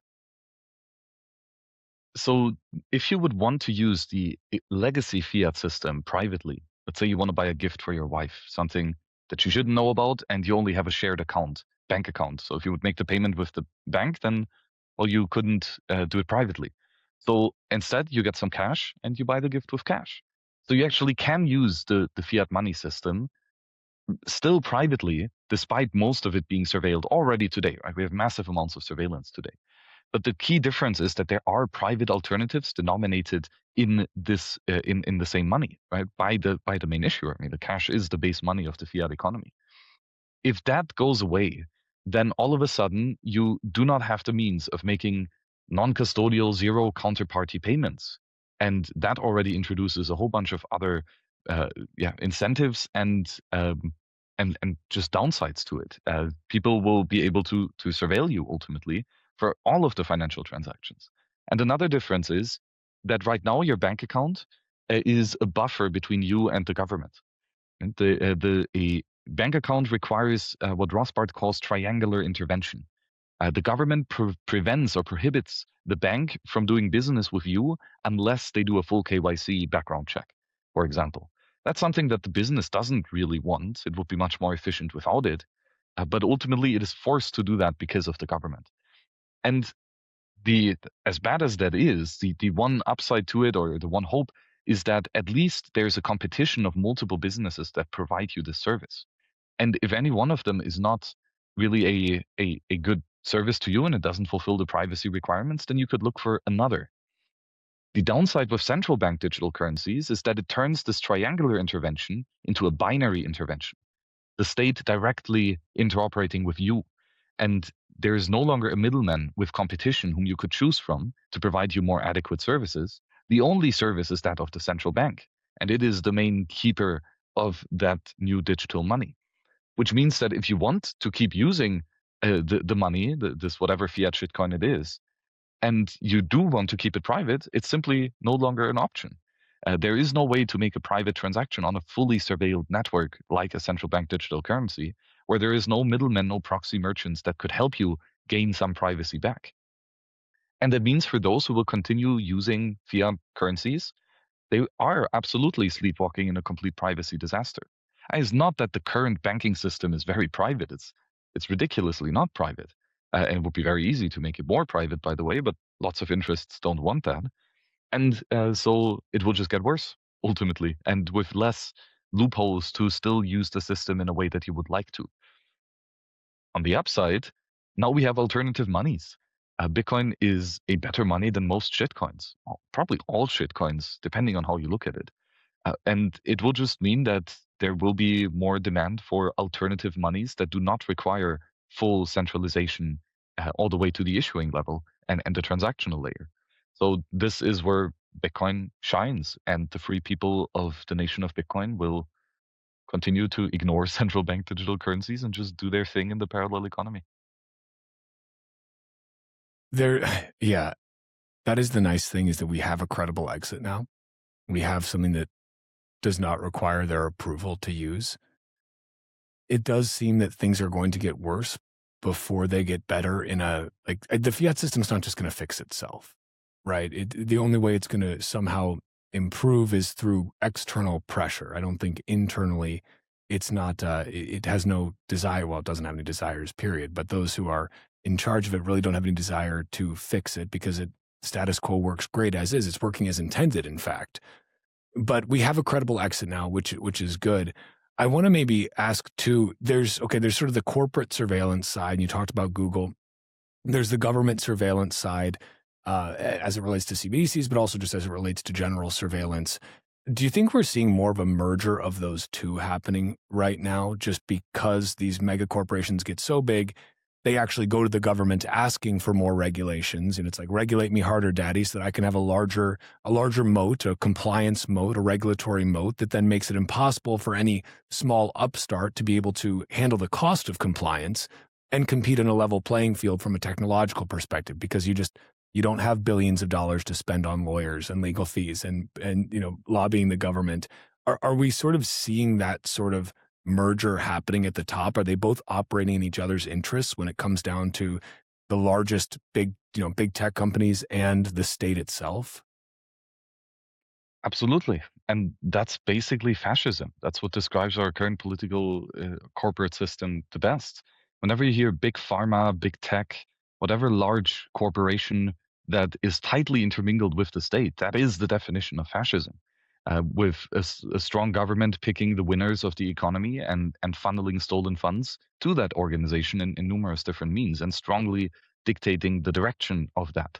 So if you would want to use the legacy fiat system privately, let's say you want to buy a gift for your wife, something that you shouldn't know about, and you only have a shared bank account. So if you would make the payment with the bank, then, well, you couldn't do it privately. So instead, you get some cash and you buy the gift with cash. So you actually can use the fiat money system still privately, despite most of it being surveilled already today. Right? We have massive amounts of surveillance today. But the key difference is that there are private alternatives denominated in this in the same money, right? By the main issuer. I mean, the cash is the base money of the fiat economy. If that goes away, then all of a sudden you do not have the means of making non-custodial zero counterparty payments. And that already introduces a whole bunch of other incentives and just downsides to it. People will be able to surveil you ultimately for all of the financial transactions. And another difference is that right now your bank account is a buffer between you and the government. And a bank account requires what Rothbard calls triangular intervention. The government prevents or prohibits the bank from doing business with you unless they do a full KYC background check, for example. That's something that the business doesn't really want. It would be much more efficient without it. But ultimately, it is forced to do that because of the government. And the as bad as that is, the one upside to it or the one hope is that at least there's a competition of multiple businesses that provide you this service. And if any one of them is not really a good service to you and it doesn't fulfill the privacy requirements, then you could look for another. The downside with central bank digital currencies is that it turns this triangular intervention into a binary intervention, the state directly interoperating with you. And there is no longer a middleman with competition whom you could choose from to provide you more adequate services. The only service is that of the central bank, and it is the main keeper of that new digital money, which means that if you want to keep using the money, this whatever fiat shitcoin it is, and you do want to keep it private, it's simply no longer an option. There is no way to make a private transaction on a fully surveilled network like a central bank digital currency, where there is no middlemen, no proxy merchants that could help you gain some privacy back. And that means for those who will continue using fiat currencies, they are absolutely sleepwalking in a complete privacy disaster. And it's not that the current banking system is very private. It's ridiculously not private. And it would be very easy to make it more private, by the way, but lots of interests don't want that. And so it will just get worse, ultimately, and with less loopholes to still use the system in a way that you would like to. On the upside, now we have alternative monies. Bitcoin is a better money than most shitcoins, probably all shitcoins, depending on how you look at it. And it will just mean that there will be more demand for alternative monies that do not require full centralization all the way to the issuing level and the transactional layer. So this is where Bitcoin shines, and the free people of the nation of Bitcoin will continue to ignore central bank digital currencies and just do their thing in the parallel economy. Yeah, that is the nice thing, is that we have a credible exit now. We have something that does not require their approval to use. It does seem that things are going to get worse before they get better the fiat system's not just going to fix itself, right? The only way it's going to somehow improve is through external pressure. I don't think internally it's not, it has no desire. Well, it doesn't have any desires, period. But those who are in charge of it really don't have any desire to fix it, because status quo works great as is. It's working as intended, in fact. But we have a credible exit now, which is good. I want to maybe ask too, there's sort of the corporate surveillance side, and you talked about Google. There's the government surveillance side as it relates to CBDCs, but also just as it relates to general surveillance. Do you think we're seeing more of a merger of those two happening right now, just because these mega corporations get so big, they actually go to the government asking for more regulations, and it's like, regulate me harder, daddy, so that I can have a larger moat, a compliance moat, a regulatory moat that then makes it impossible for any small upstart to be able to handle the cost of compliance and compete on a level playing field from a technological perspective, because you don't have billions of dollars to spend on lawyers and legal fees and lobbying the government. Are we sort of seeing that sort of merger happening at the top? Are they both operating in each other's interests when it comes down to the largest big tech companies and the state itself? Absolutely. And that's basically fascism. That's what describes our current political corporate system the best. Whenever you hear big pharma, big tech, whatever large corporation that is tightly intermingled with the state, that is the definition of fascism. With a strong government picking the winners of the economy and funneling stolen funds to that organization in numerous different means and strongly dictating the direction of that.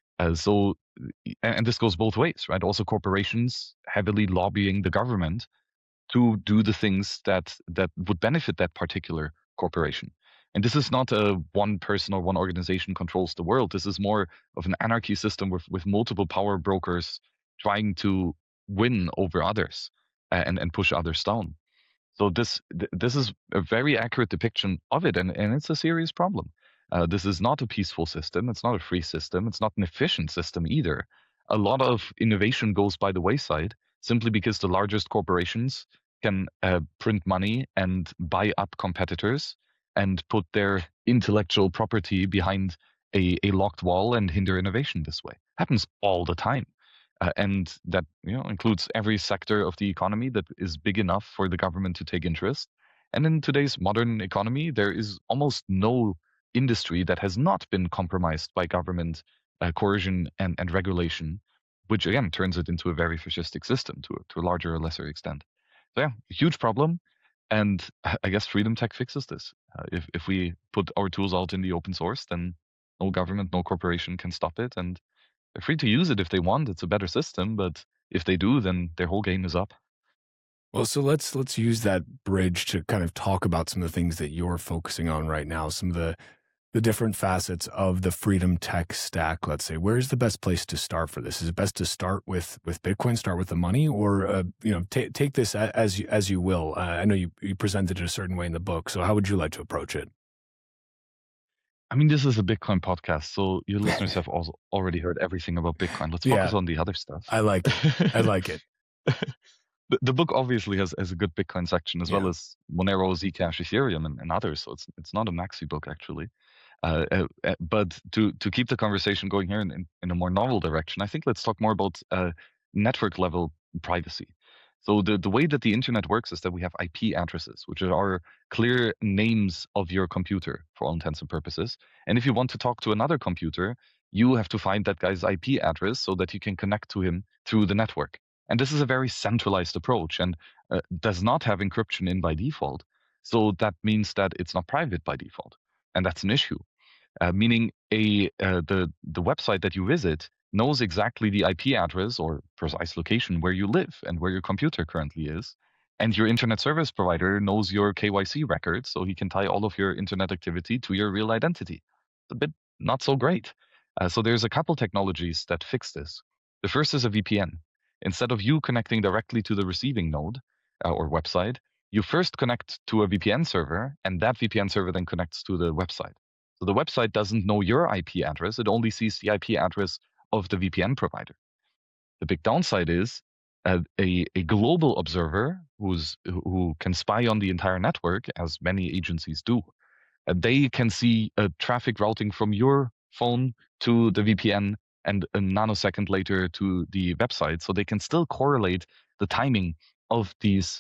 And this goes both ways, right? Also, corporations heavily lobbying the government to do the things that would benefit that particular corporation. And this is not a one person or one organization controls the world. This is more of an anarchy system with multiple power brokers trying to win over others and push others down. So this is a very accurate depiction of it, and it's a serious problem. This is not a peaceful system. It's not a free system. It's not an efficient system either. A lot of innovation goes by the wayside simply because the largest corporations can print money and buy up competitors and put their intellectual property behind a locked wall and hinder innovation this way. Happens all the time. And that includes every sector of the economy that is big enough for the government to take interest. And in today's modern economy, there is almost no industry that has not been compromised by government coercion and regulation, which again turns it into a very fascistic system to a larger or lesser extent. So yeah, a huge problem. And I guess Freedom Tech fixes this. If we put our tools out in the open source, then no government, no corporation can stop it. And they're free to use it if they want. It's a better system, but if they do, then their whole game is up. Well, so let's use that bridge to kind of talk about some of the things that you're focusing on right now, some of the different facets of the Freedom Tech stack. Let's say, where's the best place to start for this? Is it best to start with Bitcoin, start with the money, or take this as you will? I know you presented it a certain way in the book, so how would you like to approach it? I mean, this is a Bitcoin podcast, so your listeners have also already heard everything about Bitcoin. Let's focus on the other stuff. I like it. I like it. The book obviously has a good Bitcoin section as well as Monero, Zcash, Ethereum, and others. So it's not a maxi book actually. But to keep the conversation going here in a more novel direction, I think let's talk more about network level privacy. So the way that the internet works is that we have IP addresses, which are clear names of your computer for all intents and purposes. And if you want to talk to another computer, you have to find that guy's IP address so that you can connect to him through the network. And this is a very centralized approach and does not have encryption in by default. So that means that it's not private by default. And that's an issue. Meaning the website that you visit knows exactly the IP address or precise location where you live and where your computer currently is. And your internet service provider knows your KYC records, so he can tie all of your internet activity to your real identity. It's a bit not so great. So there's a couple technologies that fix this. The first is a VPN. Instead of you connecting directly to the receiving node or website, you first connect to a VPN server, and that VPN server then connects to the website. So the website doesn't know your IP address, it only sees the IP address of the VPN provider. The big downside is a global observer who can spy on the entire network, as many agencies do. They can see traffic routing from your phone to the VPN and a nanosecond later to the website, so they can still correlate the timing of these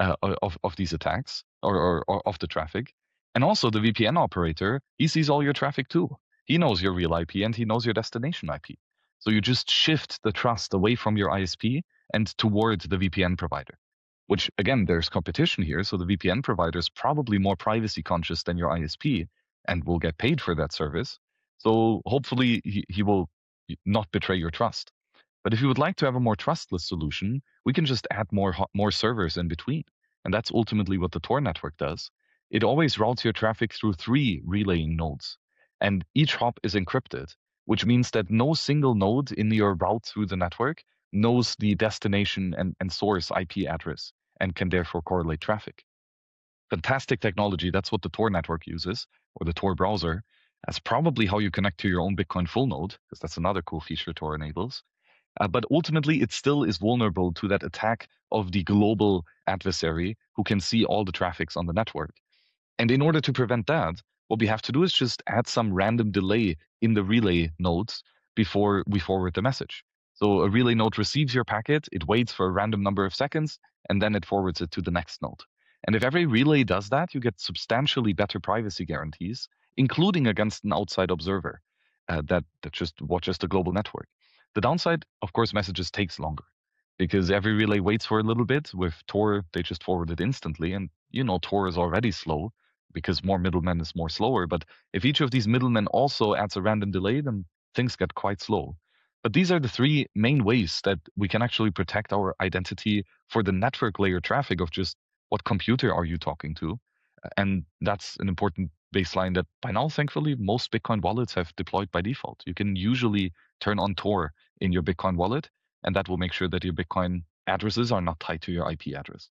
attacks or of the traffic. And also the VPN operator, he sees all your traffic too. He knows your real IP and he knows your destination IP. So you just shift the trust away from your ISP and towards the VPN provider, which again, there's competition here. So the VPN provider is probably more privacy conscious than your ISP and will get paid for that service. So hopefully he will not betray your trust. But if you would like to have a more trustless solution, we can just add more servers in between. And that's ultimately what the Tor network does. It always routes your traffic through 3 relaying nodes. And each hop is encrypted, which means that no single node in your route through the network knows the destination and source IP address and can therefore correlate traffic. Fantastic technology. That's what the Tor network uses, or the Tor browser. That's probably how you connect to your own Bitcoin full node, because that's another cool feature Tor enables. But ultimately, it still is vulnerable to that attack of the global adversary who can see all the traffics on the network. And in order to prevent that, what we have to do is just add some random delay in the relay nodes before we forward the message. So a relay node receives your packet, it waits for a random number of seconds, and then it forwards it to the next node. And if every relay does that, you get substantially better privacy guarantees, including against an outside observer that just watches the global network. The downside, of course, messages takes longer because every relay waits for a little bit. With Tor, they just forward it instantly. And Tor is already slow because more middlemen is more slower. But if each of these middlemen also adds a random delay, then things get quite slow. But these are the 3 main ways that we can actually protect our identity for the network layer traffic of just what computer are you talking to. And that's an important baseline that by now, thankfully, most Bitcoin wallets have deployed by default. You can usually turn on Tor in your Bitcoin wallet, and that will make sure that your Bitcoin addresses are not tied to your IP address.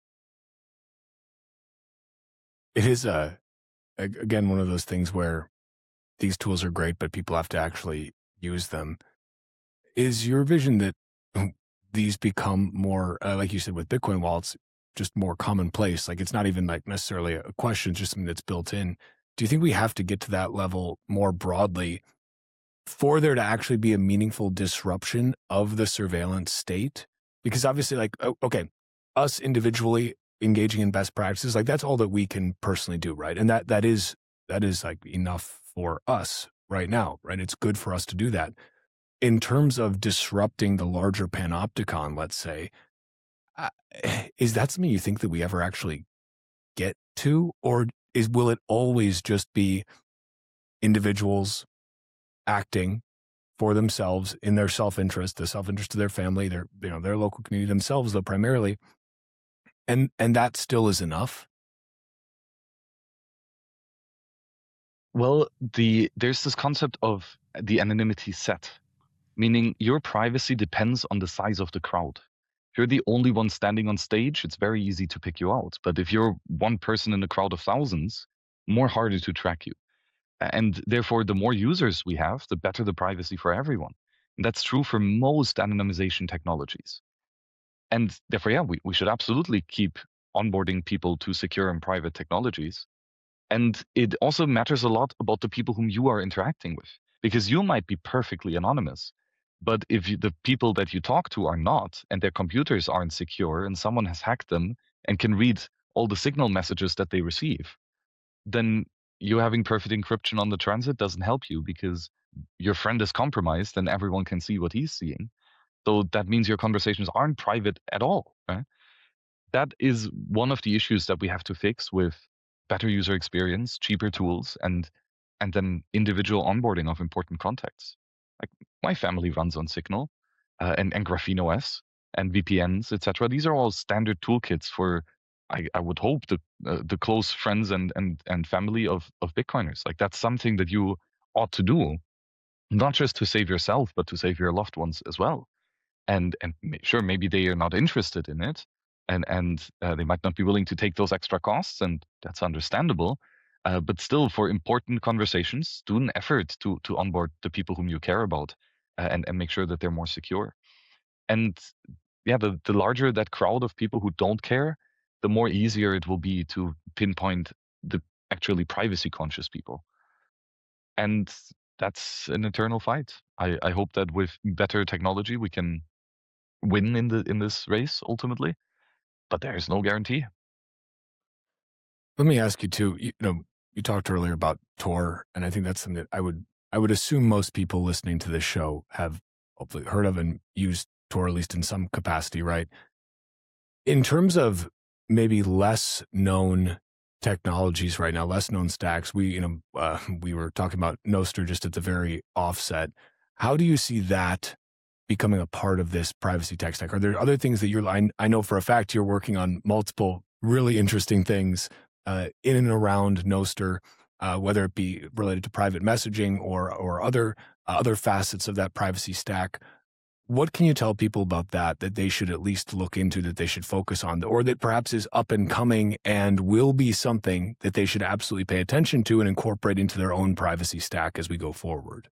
It is again one of those things where these tools are great, but people have to actually use them. Is your vision that these become more, like you said, with Bitcoin wallets, just more commonplace? Like it's not even like necessarily a question, it's just something that's built in. Do you think we have to get to that level more broadly for there to actually be a meaningful disruption of the surveillance state? Because obviously, like, okay, us individually engaging in best practices, like that's all that we can personally do, right? And that is like enough for us right now, right? It's good for us to do that. In terms of disrupting the larger panopticon, let's say, is that something you think that we ever actually get to, or will it always just be individuals acting for themselves in their self-interest, the self-interest of their family, their local community, themselves, though primarily, and that still is enough? Well, there's this concept of the anonymity set, meaning your privacy depends on the size of the crowd. If you're the only one standing on stage, it's very easy to pick you out. But if you're one person in a crowd of thousands, more harder to track you. And therefore, the more users we have, the better the privacy for everyone. And that's true for most anonymization technologies. And therefore, yeah, we should absolutely keep onboarding people to secure and private technologies. And it also matters a lot about the people whom you are interacting with, because you might be perfectly anonymous. But if the people that you talk to are not, and their computers aren't secure, and someone has hacked them and can read all the signal messages that they receive, then you having perfect encryption on the transit doesn't help you because your friend is compromised and everyone can see what he's seeing. So that means your conversations aren't private at all, right? That is one of the issues that we have to fix with better user experience, cheaper tools, and then individual onboarding of important contacts. Like my family runs on Signal and Graphene OS and VPNs, etc. These are all standard toolkits for I would hope the close friends and family of Bitcoiners. Like that's something that you ought to do, not just to save yourself, but to save your loved ones as well. And sure, maybe they are not interested in it, and they might not be willing to take those extra costs, and that's understandable. But still, for important conversations, do an effort to onboard the people whom you care about, and make sure that they're more secure. And yeah, the larger that crowd of people who don't care, the more easier it will be to pinpoint the actually privacy conscious people. And that's an eternal fight. I hope that with better technology we can win in this race ultimately, but there's no guarantee. Let me ask you too. You talked earlier about Tor, and I think that's something that I would assume most people listening to this show have hopefully heard of and used Tor at least in some capacity, right? In terms of maybe less known technologies right now, less known stacks, we were talking about Nostr just at the very offset. How do you see that becoming a part of this privacy tech stack? Are there other things that I know for a fact you're working on multiple really interesting things in and around Nostr, whether it be related to private messaging or other facets of that privacy stack. What can you tell people about that they should at least look into, that they should focus on, or that perhaps is up and coming and will be something that they should absolutely pay attention to and incorporate into their own privacy stack as we go forward?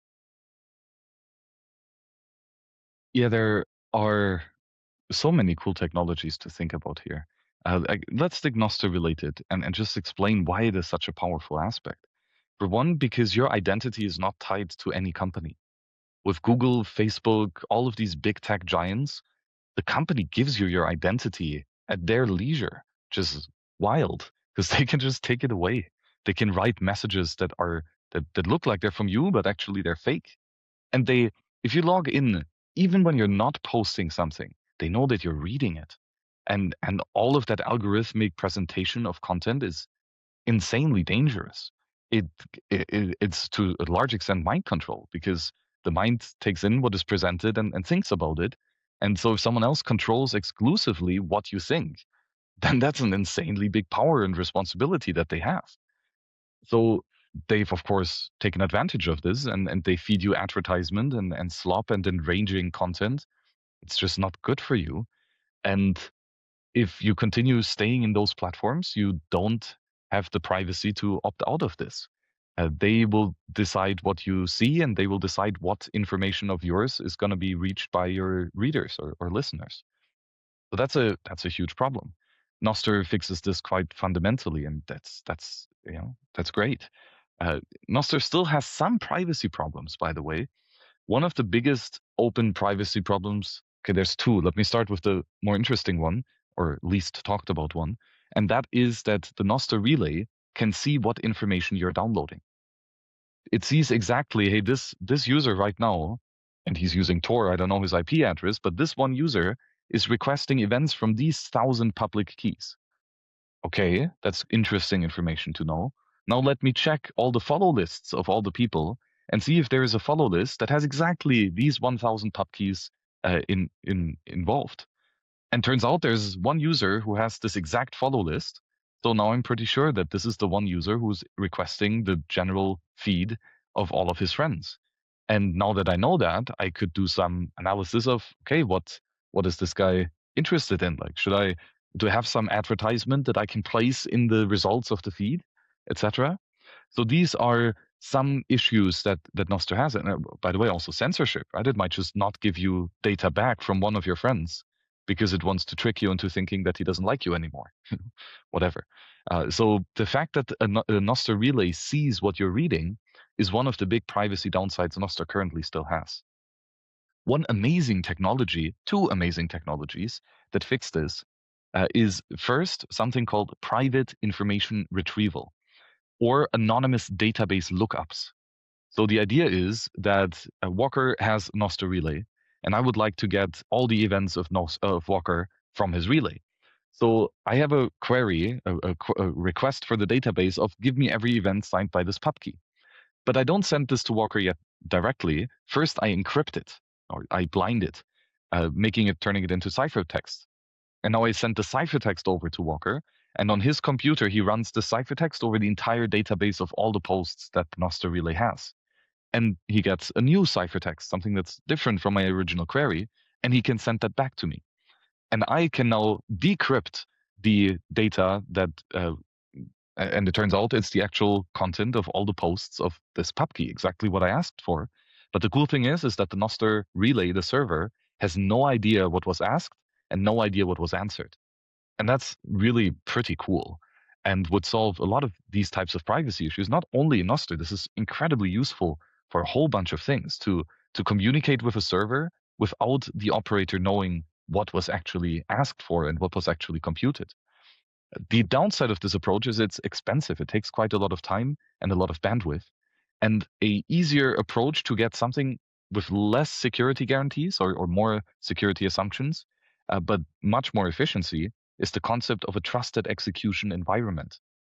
Yeah, there are so many cool technologies to think about here. Let's stick Nostr related and just explain why it is such a powerful aspect. For one, because your identity is not tied to any company. With Google, Facebook, all of these big tech giants, the company gives you your identity at their leisure, which is wild because they can just take it away. They can write messages that look like they're from you, but actually they're fake. And if you log in, even when you're not posting something, they know that you're reading it. And all of that algorithmic presentation of content is insanely dangerous. It, it's to a large extent mind control because the mind takes in what is presented and thinks about it. And so if someone else controls exclusively what you think, then that's an insanely big power and responsibility that they have. So they've of course taken advantage of this, and they feed you advertisement and slop and enraging content. It's just not good for you. And if you continue staying in those platforms, you don't have the privacy to opt out of this. They will decide what you see, and they will decide what information of yours is going to be reached by your readers or listeners. So that's a huge problem. Nostr fixes this quite fundamentally, and that's great. Uh, Nostr still has some privacy problems, by the way. One of the biggest open privacy problems, okay, there's two. Let me start with the more interesting one, or least talked about one, and that is that the Nostr relay can see what information you're downloading. It sees exactly, hey, this user right now, and he's using Tor, I don't know his IP address, but this one user is requesting events from these 1,000 public keys. Okay, that's interesting information to know. Now let me check all the follow lists of all the people and see if there is a follow list that has exactly these 1,000 pub keys involved. And turns out there's one user who has this exact follow list. So now I'm pretty sure that this is the one user who's requesting the general feed of all of his friends. And now that I know that, I could do some analysis of, okay, what is this guy interested in? Like, do I have some advertisement that I can place in the results of the feed, etc.? So these are some issues that Nostr has. And by the way, also censorship, right? It might just not give you data back from one of your friends because it wants to trick you into thinking that he doesn't like you anymore, whatever. So the fact that a Nostr relay sees what you're reading is one of the big privacy downsides Nostr currently still has. One amazing technology, two amazing technologies that fix this is first something called private information retrieval or anonymous database lookups. So the idea is that Walker has Nostr relay, and I would like to get all the events of Walker from his relay. So I have a query, a request for the database of give me every event signed by this pub key. But I don't send this to Walker yet directly. First, I encrypt it, or I blind it, turning it into ciphertext. And now I send the ciphertext over to Walker, and on his computer, he runs the ciphertext over the entire database of all the posts that Nostr Relay has. And he gets a new ciphertext, something that's different from my original query, and he can send that back to me. And I can now decrypt the data that, and it turns out it's the actual content of all the posts of this pub key, exactly what I asked for. But the cool thing is that the Nostr Relay, the server, has no idea what was asked and no idea what was answered. And that's really pretty cool and would solve a lot of these types of privacy issues, not only in Nostr. This is incredibly useful for a whole bunch of things to communicate with a server without the operator knowing what was actually asked for and what was actually computed. The downside of this approach is it's expensive. It takes quite a lot of time and a lot of bandwidth. And a easier approach to get something with less security guarantees or more security assumptions, but much more efficiency, is the concept of a trusted execution environment.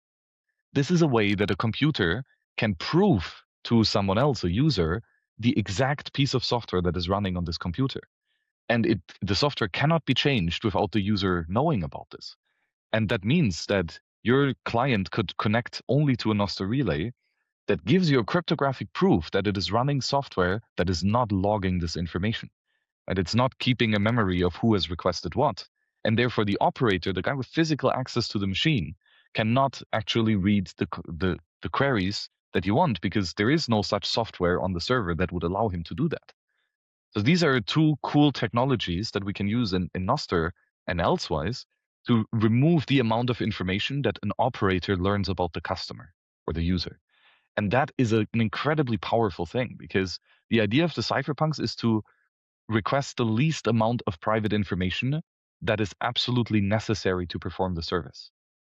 This is a way that a computer can prove to someone else, a user, the exact piece of software that is running on this computer. And the software cannot be changed without the user knowing about this. And that means that your client could connect only to a Nostr relay that gives you a cryptographic proof that it is running software that is not logging this information. And it's not keeping a memory of who has requested what. And therefore, the operator, the guy with physical access to the machine, cannot actually read the queries that you want because there is no such software on the server that would allow him to do that. So these are two cool technologies that we can use in Nostr and elsewise to remove the amount of information that an operator learns about the customer or the user. And that is an incredibly powerful thing because the idea of the cypherpunks is to request the least amount of private information that is absolutely necessary to perform the service.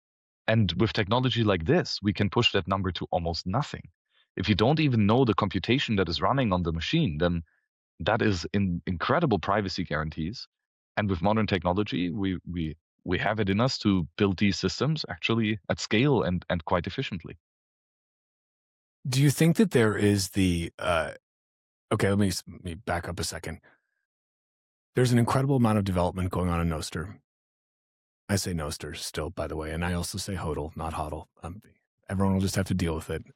And with technology like this, we can push that number to almost nothing. If you don't even know the computation that is running on the machine, then that is incredible privacy guarantees. And with modern technology, we have it in us to build these systems actually at scale and quite efficiently. Do you think that there is okay, let me back up a second. There's an incredible amount of development going on in Nostr. I say Nostr still, by the way, and I also say HODL, not HODL. Everyone will just have to deal with it.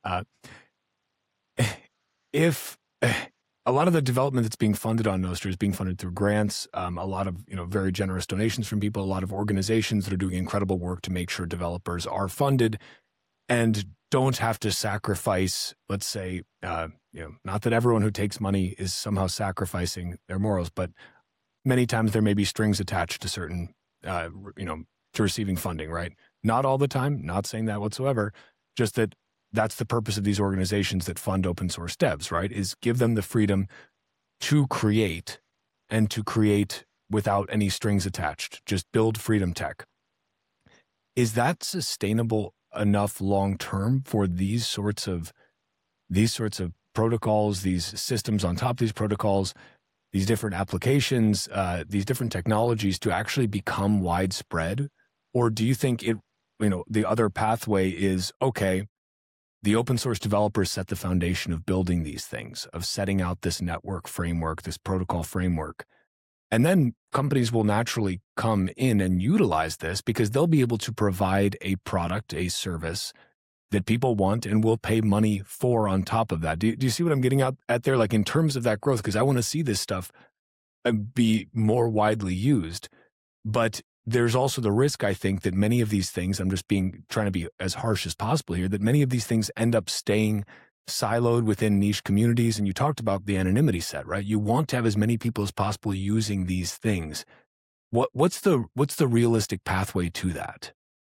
If a lot of the development that's being funded on Nostr is being funded through grants, a lot of very generous donations from people, a lot of organizations that are doing incredible work to make sure developers are funded and don't have to sacrifice, let's say, not that everyone who takes money is somehow sacrificing their morals, but many times there may be strings attached to certain, to receiving funding, right? Not all the time, not saying that whatsoever, just that that's the purpose of these organizations that fund open source devs, right? Is give them the freedom to create and to create without any strings attached, just build freedom tech. Is that sustainable enough long-term for these sorts of protocols, these systems on top of these protocols, these different applications, these different technologies to actually become widespread? Or do you think the other pathway is, okay, the open source developers set the foundation of building these things, of setting out this network framework, this protocol framework, and then companies will naturally come in and utilize this because they'll be able to provide a product, a service that people want and will pay money for on top of that. Do you see what I'm getting at there? Like in terms of that growth, because I want to see this stuff be more widely used. But there's also the risk, I think, that many of these things, I'm just trying to be as harsh as possible here, that many of these things end up staying siloed within niche communities. And you talked about the anonymity set, right? You want to have as many people as possible using these things. What's the realistic pathway to that?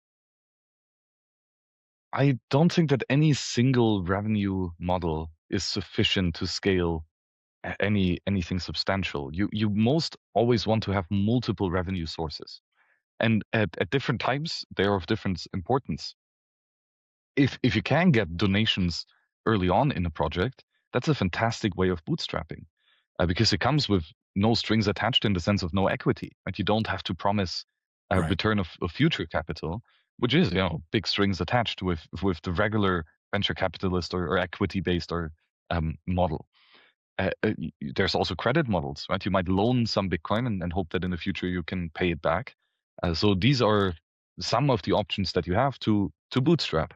I don't think that any single revenue model is sufficient to scale anything substantial. You most always want to have multiple revenue sources. And at different times, they're of different importance. If you can get donations early on in a project, that's a fantastic way of bootstrapping, because it comes with no strings attached in the sense of no equity. Right? You don't have to promise a Right. return of future capital, which is big strings attached with the regular venture capitalist or equity based or model. There's also credit models, right? You might loan some Bitcoin and hope that in the future you can pay it back. So these are some of the options that you have to bootstrap.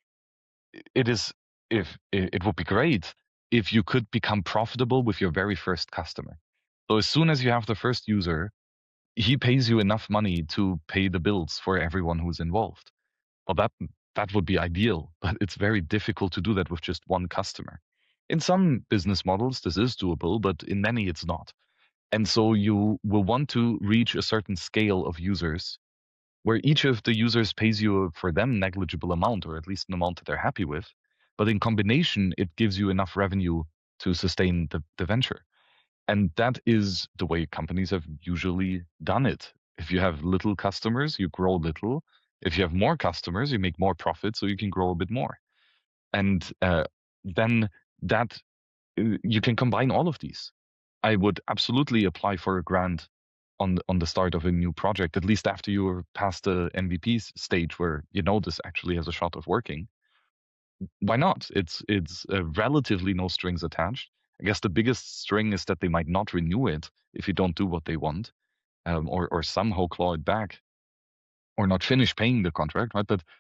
It would be great if you could become profitable with your very first customer. So as soon as you have the first user, he pays you enough money to pay the bills for everyone who's involved. Well, that would be ideal, but it's very difficult to do that with just one customer. In some business models, this is doable, but in many, it's not. And so you will want to reach a certain scale of users where each of the users pays you for them negligible amount, or at least an amount that they're happy with. But in combination, it gives you enough revenue to sustain the venture. And that is the way companies have usually done it. If you have little customers, you grow little. If you have more customers, you make more profit, so you can grow a bit more. And then that you can combine all of these. I would absolutely apply for a grant on the start of a new project, at least after you're past the MVP stage where this actually has a shot of working. Why not? It's relatively no strings attached. I guess the biggest string is that they might not renew it if you don't do what they want, or somehow claw it back, or not finish paying the contract, right? But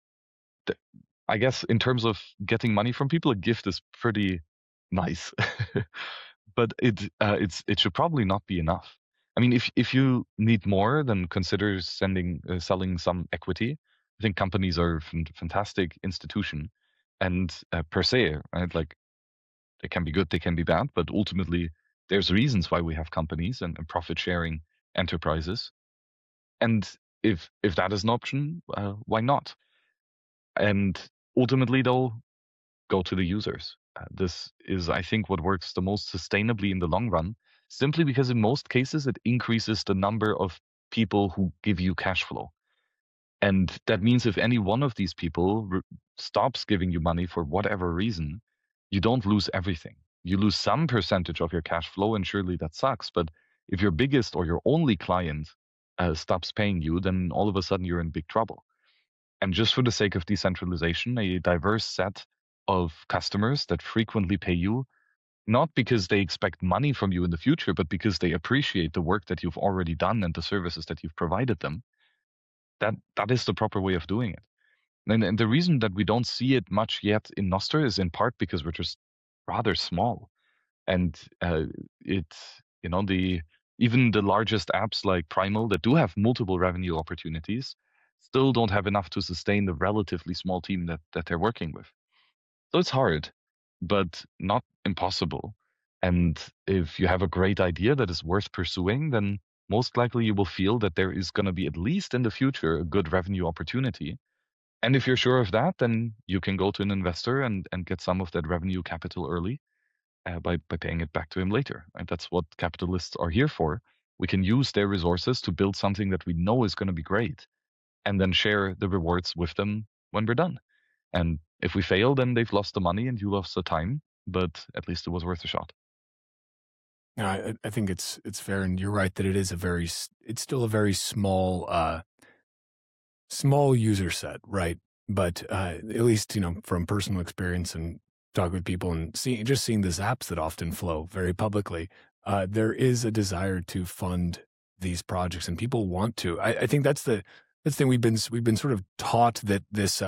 I guess in terms of getting money from people, a gift is pretty nice, but it should probably not be enough. I mean, if you need more, then consider selling some equity. I think companies are a fantastic institution, and per se, right? Like they can be good, they can be bad, but ultimately there's reasons why we have companies and profit sharing enterprises. And if that is an option, why not? And ultimately, though, go to the users. This is, I think, what works the most sustainably in the long run, simply because in most cases it increases the number of people who give you cash flow. And that means if any one of these people stops giving you money for whatever reason, you don't lose everything. You lose some percentage of your cash flow, and surely that sucks. But if your biggest or your only client stops paying you, then all of a sudden you're in big trouble. And just for the sake of decentralization, a diverse set of customers that frequently pay you, not because they expect money from you in the future, but because they appreciate the work that you've already done and the services that you've provided them. That is the proper way of doing it. And the reason that we don't see it much yet in Nostr is in part because we're just rather small. And it's, the even the largest apps like Primal that do have multiple revenue opportunities still don't have enough to sustain the relatively small team that they're working with. So it's hard, but not impossible. And if you have a great idea that is worth pursuing, then most likely you will feel that there is going to be, at least in the future, a good revenue opportunity. And if you're sure of that, then you can go to an investor and get some of that revenue capital early by paying it back to him later. And that's what capitalists are here for. We can use their resources to build something that we know is going to be great and then share the rewards with them when we're done. And if we fail, then they've lost the money and you lost the time, but at least it was worth a shot. Yeah, I think it's fair, and you're right that it's still a very small user set, right? But at least from personal experience and talking with people and seeing these apps that often flow very publicly, there is a desire to fund these projects, and people want to. I think that's the thing we've been sort of taught that this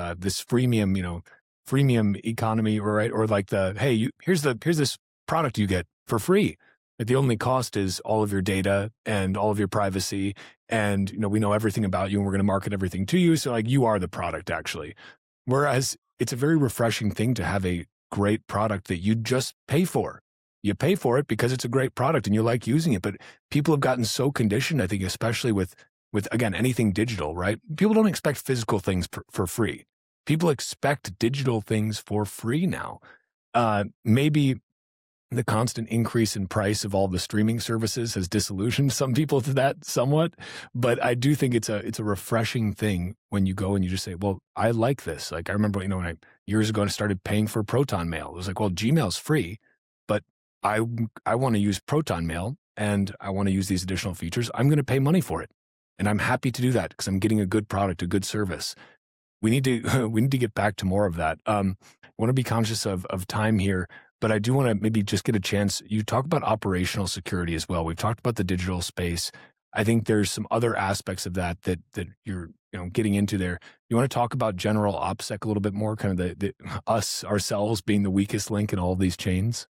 freemium economy, right? Or like here's this product you get for free. Like the only cost is all of your data and all of your privacy. And, we know everything about you and we're going to market everything to you. So like you are the product actually. Whereas it's a very refreshing thing to have a great product that you just pay for. You pay for it because it's a great product and you like using it. But people have gotten so conditioned, I think, especially with again, anything digital, right? People don't expect physical things for free. People expect digital things for free now. Maybe the constant increase in price of all the streaming services has disillusioned some people to that somewhat, but I do think it's a refreshing thing when you go and you just say, well, I like this. Like I remember, when I years ago I started paying for Proton Mail. It was like, well, Gmail's free, but I want to use Proton Mail and I want to use these additional features. I'm going to pay money for it. And I'm happy to do that because I'm getting a good product, a good service. We need to get back to more of that. I want to be conscious of time here. But I do want to maybe just get a chance. You talk about operational security as well. We've talked about the digital space. I think there's some other aspects of that you're getting into there. You want to talk about general OPSEC a little bit more, kind of the us ourselves being the weakest link in all of these chains?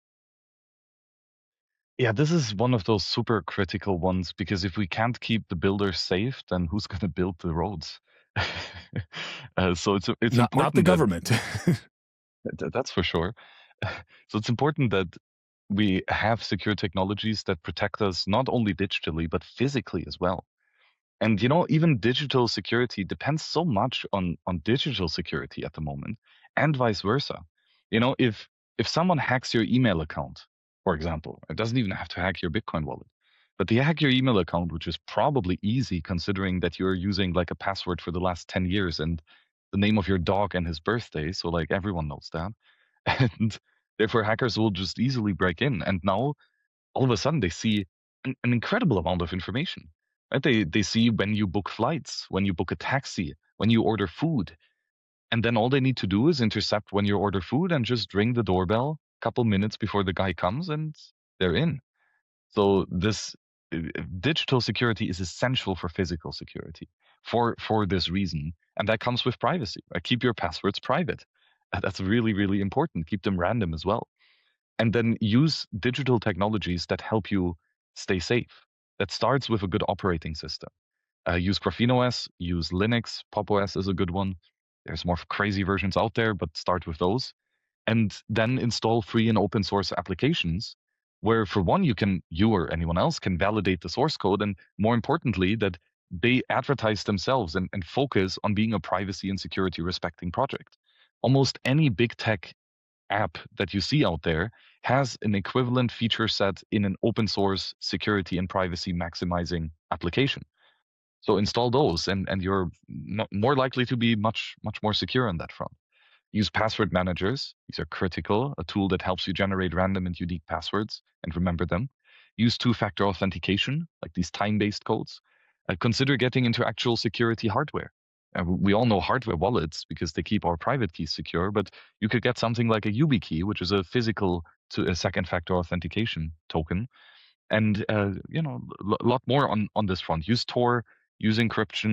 Yeah, this is one of those super critical ones because if we can't keep the builders safe, then who's going to build the roads? So it's Not the important government. that's for sure. So it's important that we have secure technologies that protect us not only digitally, but physically as well. And even digital security depends so much on digital security at the moment, and vice versa. If someone hacks your email account, for example, it doesn't even have to hack your Bitcoin wallet, but they hack your email account, which is probably easy considering that you're using like a password for the last 10 years and the name of your dog and his birthday. So like everyone knows that. And therefore hackers will just easily break in. And now all of a sudden they see an incredible amount of information. Right? They see when you book flights, when you book a taxi, when you order food. And then all they need to do is intercept when you order food and just ring the doorbell a couple minutes before the guy comes and they're in. So this digital security is essential for physical security for this reason. And that comes with privacy. Right? Keep your passwords private. That's really, really important. Keep them random as well. And then use digital technologies that help you stay safe. That starts with a good operating system. Use Graphene OS, use Linux, Pop! OS is a good one. There's more crazy versions out there, but start with those. And then install free and open source applications where, for one, you or anyone else can validate the source code. And more importantly, that they advertise themselves and focus on being a privacy and security respecting project. Almost any big tech app that you see out there has an equivalent feature set in an open source security and privacy maximizing application. So install those and you're more likely to be much, much more secure on that front. Use password managers. These are critical, a tool that helps you generate random and unique passwords and remember them. Use two-factor authentication, like these time-based codes. Consider getting into actual security hardware. We all know hardware wallets because they keep our private keys secure, but you could get something like a YubiKey, which is a physical to a second factor authentication token. And a lot more on this front. Use Tor, use encryption,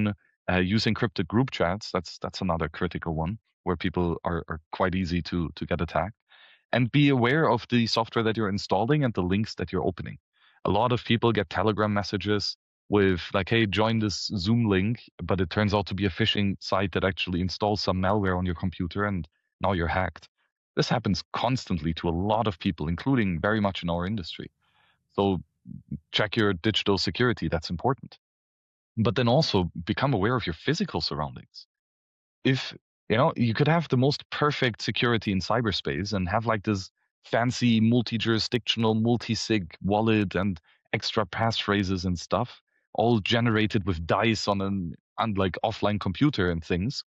Use encrypted group chats. That's another critical one where people are quite easy to get attacked. And be aware of the software that you're installing and the links that you're opening. A lot of people get Telegram messages with like, hey, join this Zoom link, but it turns out to be a phishing site that actually installs some malware on your computer and now you're hacked. This happens constantly to a lot of people, including very much in our industry. So check your digital security. That's important. But then also become aware of your physical surroundings. If, you could have the most perfect security in cyberspace and have like this fancy multi-jurisdictional, multi-sig wallet and extra passphrases and stuff, all generated with dice on an like offline computer and things.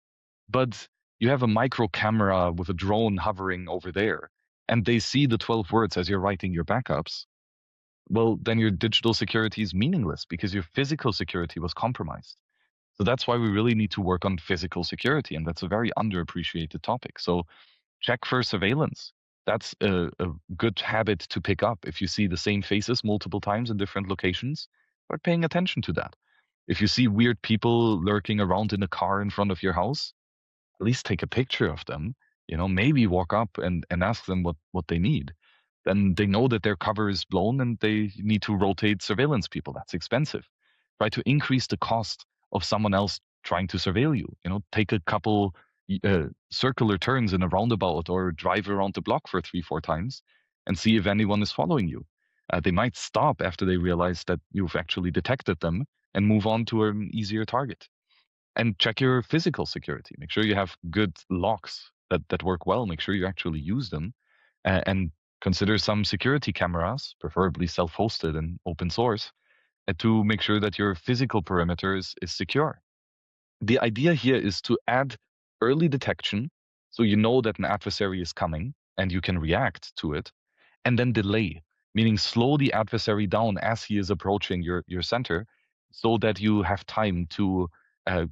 But you have a micro camera with a drone hovering over there, and they see the 12 words as you're writing your backups. Well, then your digital security is meaningless because your physical security was compromised. So that's why we really need to work on physical security, and that's a very underappreciated topic. So check for surveillance. That's a good habit to pick up. If you see the same faces multiple times in different locations, start paying attention to that. If you see weird people lurking around in a car in front of your house, at least take a picture of them. Maybe walk up and ask them what they need. Then they know that their cover is blown and they need to rotate surveillance people. That's expensive. Try to increase the cost of someone else trying to surveil you. Take a couple circular turns in a roundabout or drive around the block for 3, 4 times and see if anyone is following you. They might stop after they realize that you've actually detected them and move on to an easier target. And check your physical security. Make sure you have good locks that work well. Make sure you actually use them, and consider some security cameras, preferably self-hosted and open source, to make sure that your physical perimeter is secure. The idea here is to add early detection, so you know that an adversary is coming and you can react to it, and then delay, meaning slow the adversary down as he is approaching your center, so that you have time to uh,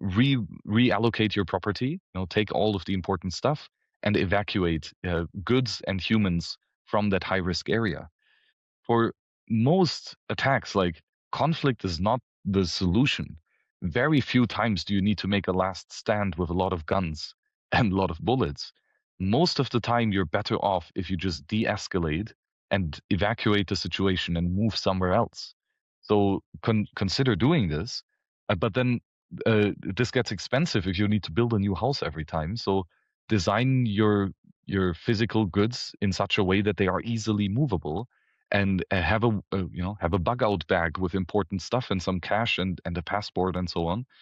reallocate your property, take all of the important stuff and evacuate goods and humans from that high risk area. For most attacks, like, conflict is not the solution. Very few times do you need to make a last stand with a lot of guns and a lot of bullets. Most of the time, you're better off if you just de-escalate and evacuate the situation and move somewhere else. So consider doing this. But then this gets expensive if you need to build a new house every time. So design your physical goods in such a way that they are easily movable, and have a bug out bag with important stuff and some cash and a passport and so on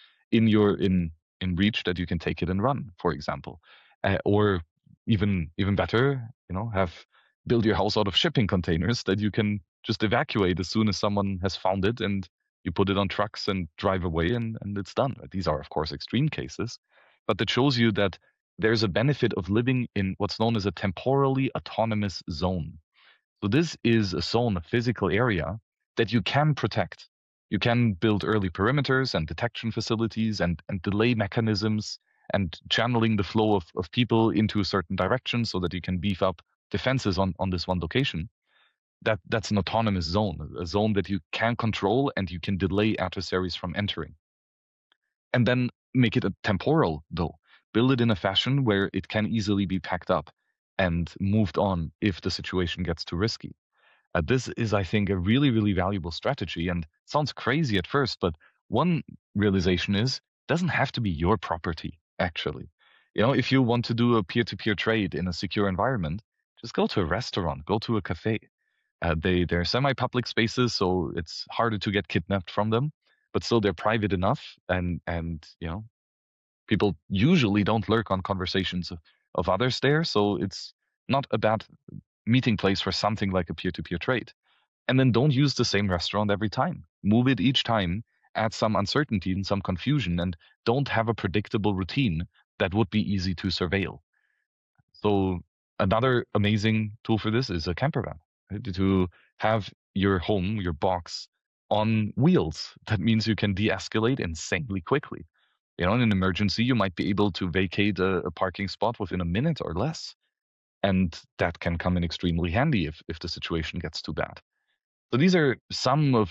in reach, that you can take it and run, for example. Or even better, have build your house out of shipping containers that you can just evacuate as soon as someone has found it, and you put it on trucks and drive away, and it's done. These are, of course, extreme cases, but that shows you that there's a benefit of living in what's known as a temporally autonomous zone. So this is a zone, a physical area that you can protect. You can build early perimeters and detection facilities and delay mechanisms and channeling the flow of people into a certain direction so that you can beef up defenses on this one location. That's an autonomous zone, a zone that you can control and you can delay adversaries from entering. And then make it a temporal, though. Build it in a fashion where it can easily be packed up and moved on if the situation gets too risky. This is, I think, a really, really valuable strategy, and sounds crazy at first, but one realization is it doesn't have to be your property, actually. If you want to do a peer-to-peer trade in a secure environment, just go to a restaurant, go to a cafe. They're semi-public spaces, so it's harder to get kidnapped from them, but still they're private enough, and people usually don't lurk on conversations of others there, so it's not a bad meeting place for something like a peer-to-peer trade. And then don't use the same restaurant every time. Move it each time, add some uncertainty and some confusion, and don't have a predictable routine that would be easy to surveil. So another amazing tool for this is a camper van, right? To have your home, your box, on wheels. That means you can de-escalate insanely quickly. In an emergency, you might be able to vacate a parking spot within a minute or less. And that can come in extremely handy if the situation gets too bad. So these are some of the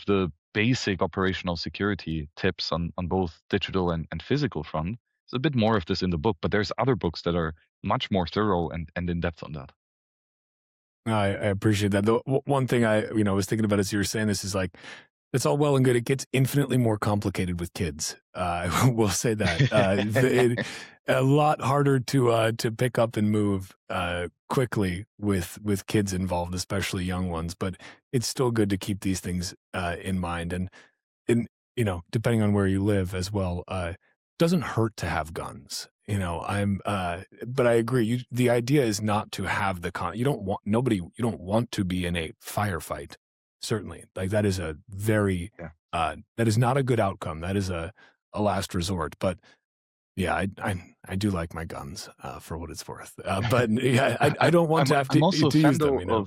basic operational security tips on both digital and physical front. There's a bit more of this in the book, but there's other books that are much more thorough and in depth on that. I appreciate that. The one thing I was thinking about as you were saying this is like, it's all well and good. It gets infinitely more complicated with kids. We'll say that. A lot harder to pick up and move quickly with kids involved, especially young ones. But it's still good to keep these things in mind. And depending on where you live as well, doesn't hurt to have guns. But I agree. The idea is not to have you don't want to be in a firefight. Certainly. Like that is a very, that is not a good outcome. That is a last resort. But yeah, I do like my guns for what it's worth. But yeah, I don't want to have to use them.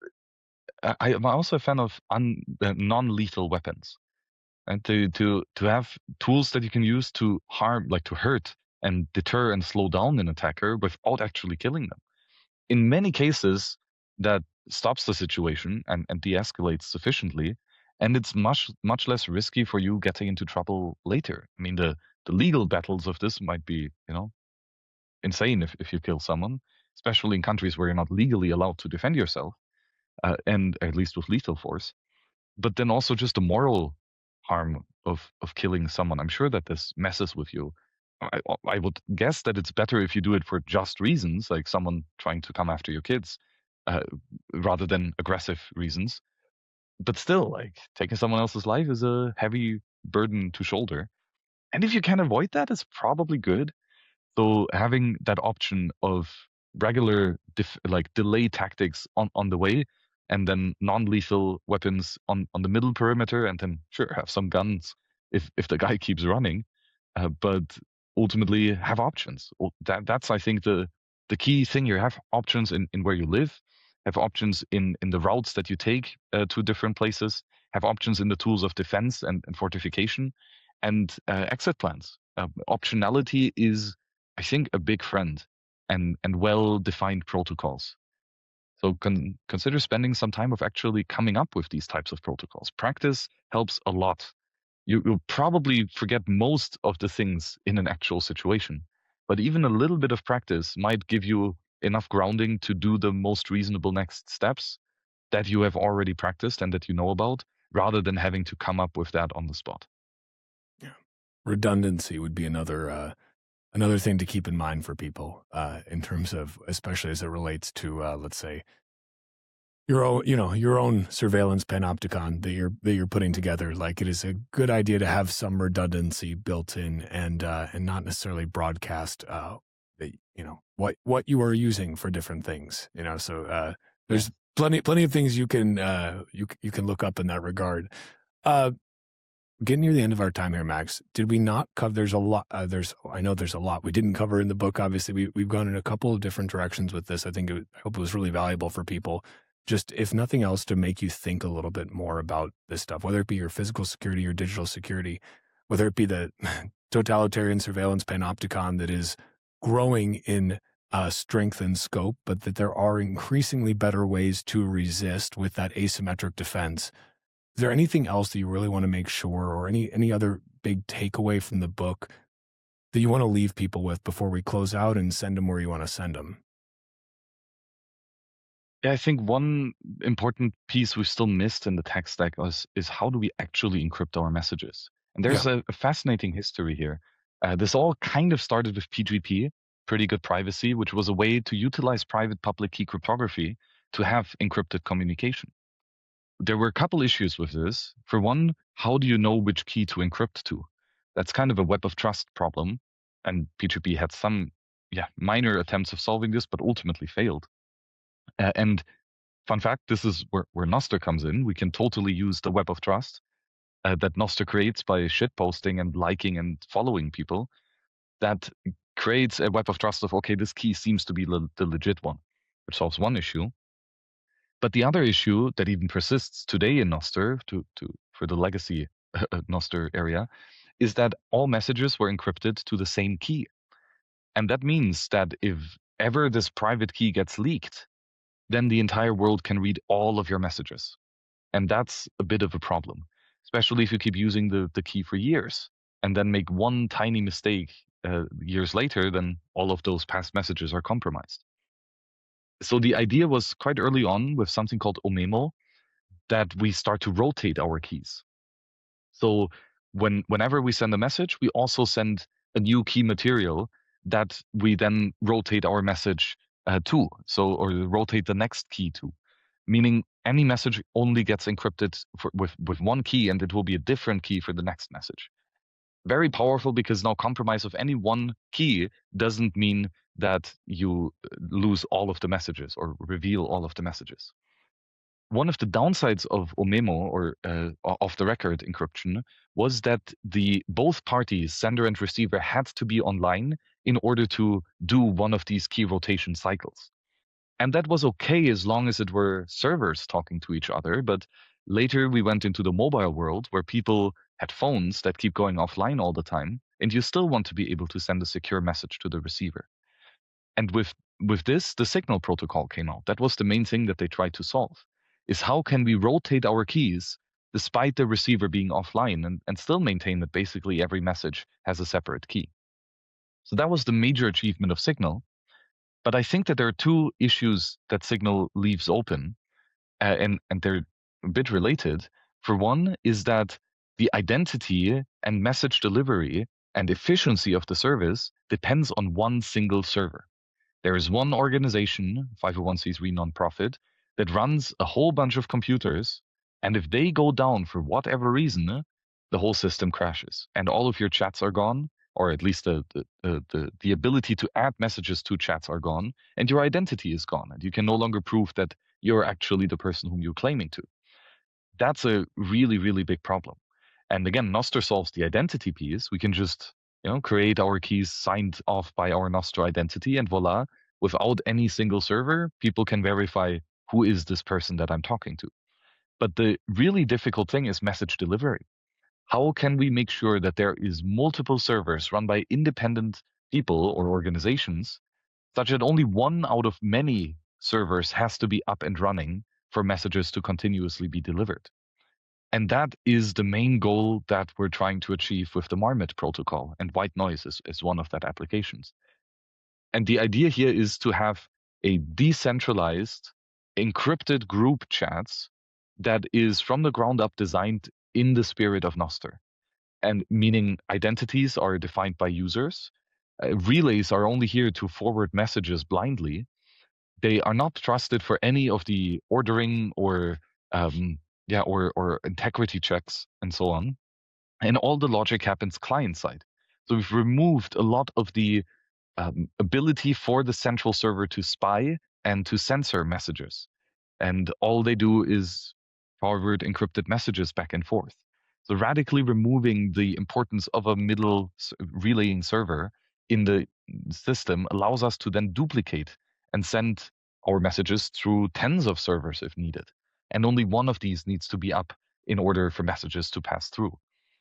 I'm also a fan of non-lethal weapons. And to have tools that you can use to harm, like to hurt and deter and slow down an attacker without actually killing them. In many cases, that stops the situation and de-escalates sufficiently, and it's much less risky for you getting into trouble later. I mean, the legal battles of this might be, insane if you kill someone, especially in countries where you're not legally allowed to defend yourself, and at least with lethal force. But then also just the moral harm of killing someone. I'm sure that this messes with you. I would guess that it's better if you do it for just reasons, like someone trying to come after your kids, rather than aggressive reasons. But still, like taking someone else's life is a heavy burden to shoulder. And if you can avoid that, it's probably good. So having that option of regular like delay tactics on the way, and then non-lethal weapons on the middle perimeter, and then sure have some guns if the guy keeps running, but ultimately have options. That's I think the key thing here. Have options in where you live, have options in the routes that you take to different places, have options in the tools of defense and fortification, and exit plans. Optionality is, I think, a big friend, and well-defined protocols. So consider spending some time of actually coming up with these types of protocols. Practice helps a lot. You'll probably forget most of the things in an actual situation, but even a little bit of practice might give you enough grounding to do the most reasonable next steps that you have already practiced and that you know about, rather than having to come up with that on the spot. Yeah. Redundancy would be another thing to keep in mind for people in terms of, especially as it relates to, let's say, your own surveillance panopticon that you're putting together. Like, it is a good idea to have some redundancy built in, and not necessarily broadcast what you are using for different things. So there's plenty of things you can look up in that regard. Getting near the end of our time here, Max, did we not cover? There's a lot. I know there's a lot we didn't cover in the book. Obviously, we've gone in a couple of different directions with this. I hope it was really valuable for people. Just, if nothing else, to make you think a little bit more about this stuff, whether it be your physical security or digital security, whether it be the totalitarian surveillance panopticon that is growing in strength and scope, but that there are increasingly better ways to resist with that asymmetric defense. Is there anything else that you really want to make sure, or any other big takeaway from the book that you want to leave people with before we close out and send them where you want to send them? Yeah, I think one important piece we've still missed in the tech stack is how do we actually encrypt our messages? And there's a fascinating history here. This all kind of started with PGP, Pretty Good Privacy, which was a way to utilize private public key cryptography to have encrypted communication. There were a couple issues with this. For one, how do you know which key to encrypt to? That's kind of a web of trust problem. And PGP had some minor attempts of solving this, but ultimately failed. And fun fact, this is where Nostr comes in. We can totally use the web of trust that Nostr creates by shitposting and liking and following people. That creates a web of trust of, okay, this key seems to be the legit one, which solves one issue. But the other issue that even persists today in Nostr, for the legacy Nostr area, is that all messages were encrypted to the same key. And that means that if ever this private key gets leaked, then the entire world can read all of your messages. And that's a bit of a problem. especially if you keep using the key for years and then make one tiny mistake years later, then all of those past messages are compromised. So the idea was quite early on with something called Omemo that we start to rotate our keys. So whenever we send a message, we also send a new key material that we then rotate our message to. So, or rotate the next key to, meaning any message only gets encrypted with one key, and it will be a different key for the next message. Very powerful, because now compromise of any one key doesn't mean that you lose all of the messages or reveal all of the messages. One of the downsides of Omemo, or off the record encryption, was that the both parties, sender and receiver, had to be online in order to do one of these key rotation cycles. And that was okay as long as it were servers talking to each other. But later we went into the mobile world where people had phones that keep going offline all the time, and you still want to be able to send a secure message to the receiver. And with this, the Signal protocol came out. That was the main thing that they tried to solve, is how can we rotate our keys despite the receiver being offline, and still maintain that basically every message has a separate key. So that was the major achievement of Signal. But I think that there are two issues that Signal leaves open, and they're a bit related. For one is that the identity and message delivery and efficiency of the service depends on one single server. There is one organization, 501c3 nonprofit, that runs a whole bunch of computers, and if they go down for whatever reason, the whole system crashes, and all of your chats are gone, or at least the ability to add messages to chats are gone, and your identity is gone, and you can no longer prove that you're actually the person whom you're claiming to. That's a really, really big problem. And again, Nostr solves the identity piece. We can just create our keys signed off by our Nostr identity, and voila, without any single server, people can verify who is this person that I'm talking to. But the really difficult thing is message delivery. How can we make sure that there is multiple servers run by independent people or organizations, such that only one out of many servers has to be up and running for messages to continuously be delivered? And that is the main goal that we're trying to achieve with the Marmot protocol, and white noise is one of that applications. And the idea here is to have a decentralized, encrypted group chats that is from the ground up designed in the spirit of Nostr. And meaning identities are defined by users. Relays are only here to forward messages blindly. They are not trusted for any of the ordering or integrity checks and so on. And all the logic happens client side. So we've removed a lot of the ability for the central server to spy and to censor messages. And all they do is forward encrypted messages back and forth. So radically removing the importance of a middle relaying server in the system allows us to then duplicate and send our messages through tens of servers if needed. And only one of these needs to be up in order for messages to pass through.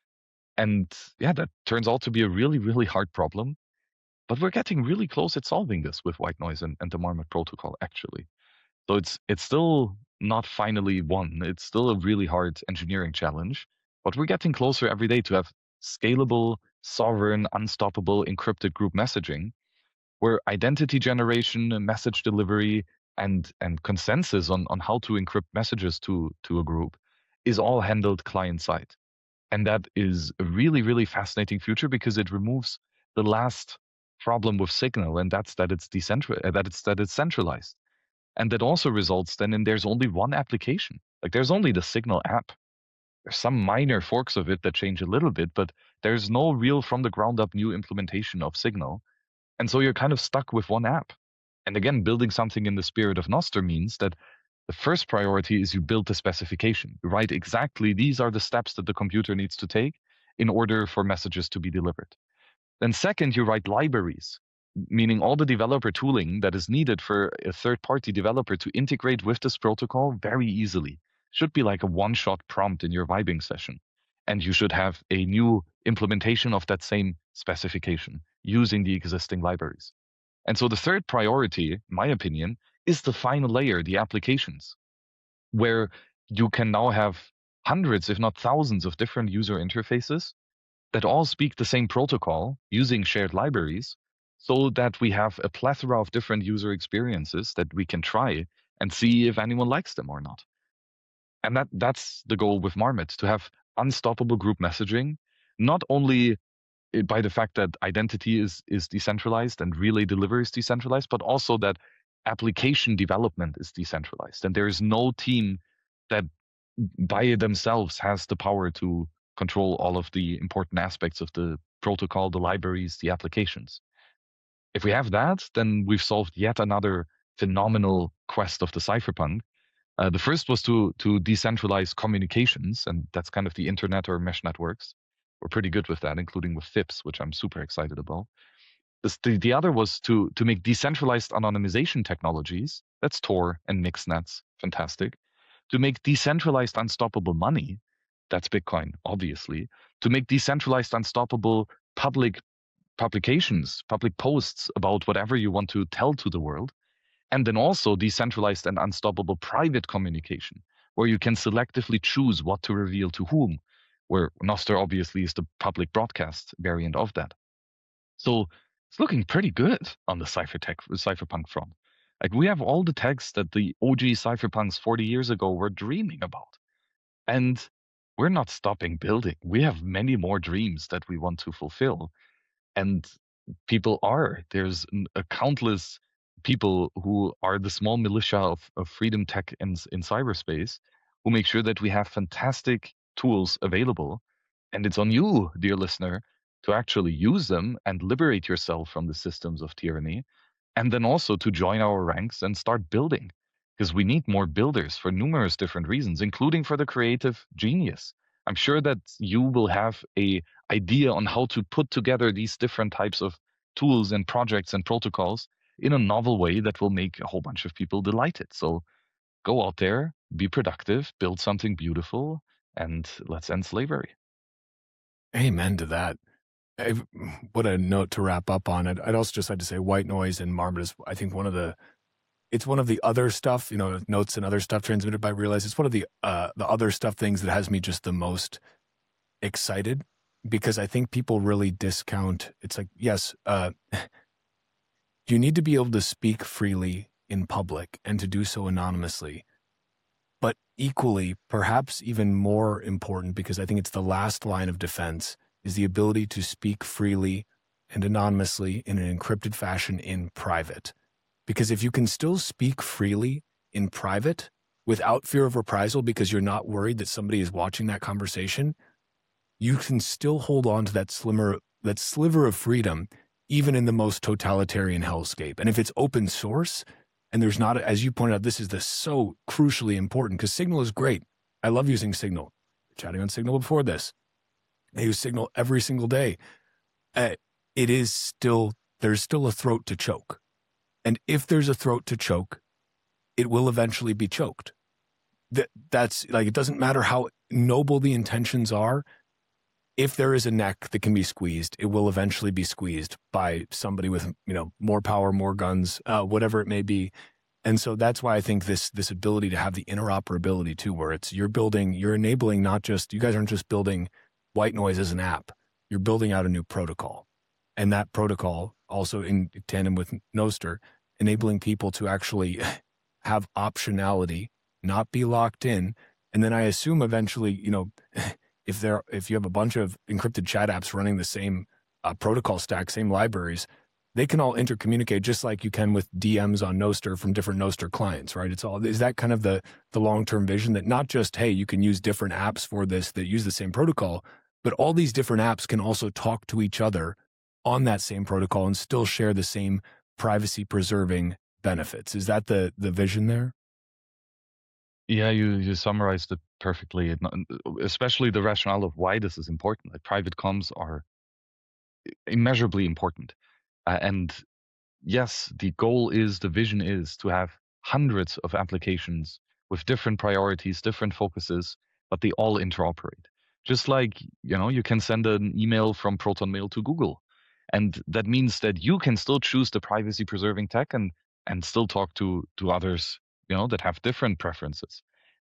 And yeah, that turns out to be a really, really hard problem. But we're getting really close at solving this with white noise and the Marmot protocol, actually. So it's still not finally won. It's still a really hard engineering challenge, but we're getting closer every day to have scalable, sovereign, unstoppable encrypted group messaging, where identity generation and message delivery and consensus on how to encrypt messages to a group is all handled client side. And that is a really, really fascinating future, because it removes the last problem with Signal, and that's that it's centralized. And that also results then in there's only one application. Like there's only the Signal app. There's some minor forks of it that change a little bit, but there's no real from the ground up new implementation of Signal. And so you're kind of stuck with one app. And again, building something in the spirit of Nostr means that the first priority is you build the specification. You write exactly these are the steps that the computer needs to take in order for messages to be delivered. Then second, you write libraries, meaning all the developer tooling that is needed for a third-party developer to integrate with this protocol very easily. Should be like a one-shot prompt in your vibing session. And you should have a new implementation of that same specification using the existing libraries. And so the third priority, in my opinion, is the final layer, the applications, where you can now have hundreds, if not thousands, of different user interfaces that all speak the same protocol using shared libraries so that we have a plethora of different user experiences that we can try and see if anyone likes them or not. And that's the goal with Marmot, to have unstoppable group messaging, not only by the fact that identity is decentralized and relay delivery is decentralized, but also that application development is decentralized. And there is no team that by themselves has the power to control all of the important aspects of the protocol, the libraries, the applications. If we have that, then we've solved yet another phenomenal quest of the cypherpunk. The first was to decentralize communications, and that's kind of the internet or mesh networks. We're pretty good with that, including with FIPS, which I'm super excited about. The other was to make decentralized anonymization technologies. That's Tor and Mixnets, fantastic. To make decentralized unstoppable money, that's Bitcoin, obviously. To make decentralized unstoppable public publications, public posts about whatever you want to tell to the world. And then also decentralized and unstoppable private communication, where you can selectively choose what to reveal to whom, where Nostr obviously is the public broadcast variant of that. So it's looking pretty good on the cypherpunk front. Like, we have all the techs that the OG cypherpunks 40 years ago were dreaming about. And we're not stopping building. We have many more dreams that we want to fulfill. And people are. There's a countless people who are the small militia of freedom tech in cyberspace who make sure that we have fantastic tools available. And it's on you, dear listener, to actually use them and liberate yourself from the systems of tyranny. And then also to join our ranks and start building. Because we need more builders for numerous different reasons, including for the creative genius. I'm sure that you will have a idea on how to put together these different types of tools and projects and protocols in a novel way that will make a whole bunch of people delighted. So go out there, be productive, build something beautiful, and let's end slavery. Amen to that. What a note to wrap up on. I'd also just like to say White Noise and Marmot is, I think, it's one of the other stuff, notes and other stuff transmitted by Realize. It's one of the other stuff things that has me just the most excited, because I think people really discount. It's like, yes, you need to be able to speak freely in public and to do so anonymously. But equally, perhaps even more important, because I think it's the last line of defense, is the ability to speak freely and anonymously in an encrypted fashion in private. Because if you can still speak freely in private without fear of reprisal because you're not worried that somebody is watching that conversation, you can still hold on to that sliver of freedom, even in the most totalitarian hellscape. And if it's open source, and there's not, as you pointed out, this is so crucially important, because Signal is great. I love using Signal. Chatting on Signal before this. I use Signal every single day. There's still a throat to choke. And if there's a throat to choke, it will eventually be choked. That's like, it doesn't matter how noble the intentions are. If there is a neck that can be squeezed, it will eventually be squeezed by somebody with, more power, more guns, whatever it may be. And so that's why I think this ability to have the interoperability too, where you're enabling, not just, you guys aren't just building White Noise as an app, you're building out a new protocol. And that protocol also in tandem with Nostr, enabling people to actually have optionality, not be locked in. And then I assume eventually, if you have a bunch of encrypted chat apps running the same protocol stack, same libraries, they can all intercommunicate just like you can with DMs on Nostr from different Nostr clients, right? Is that kind of the long-term vision, that not just, hey, you can use different apps for this that use the same protocol, but all these different apps can also talk to each other on that same protocol and still share the same privacy-preserving benefits. Is that the vision there? Yeah, you summarized it perfectly, especially the rationale of why this is important. Like, private comms are immeasurably important. And yes, the vision is to have hundreds of applications with different priorities, different focuses, but they all interoperate. Just like, you can send an email from Proton Mail to Google. And that means that you can still choose the privacy preserving tech and still talk to others, that have different preferences.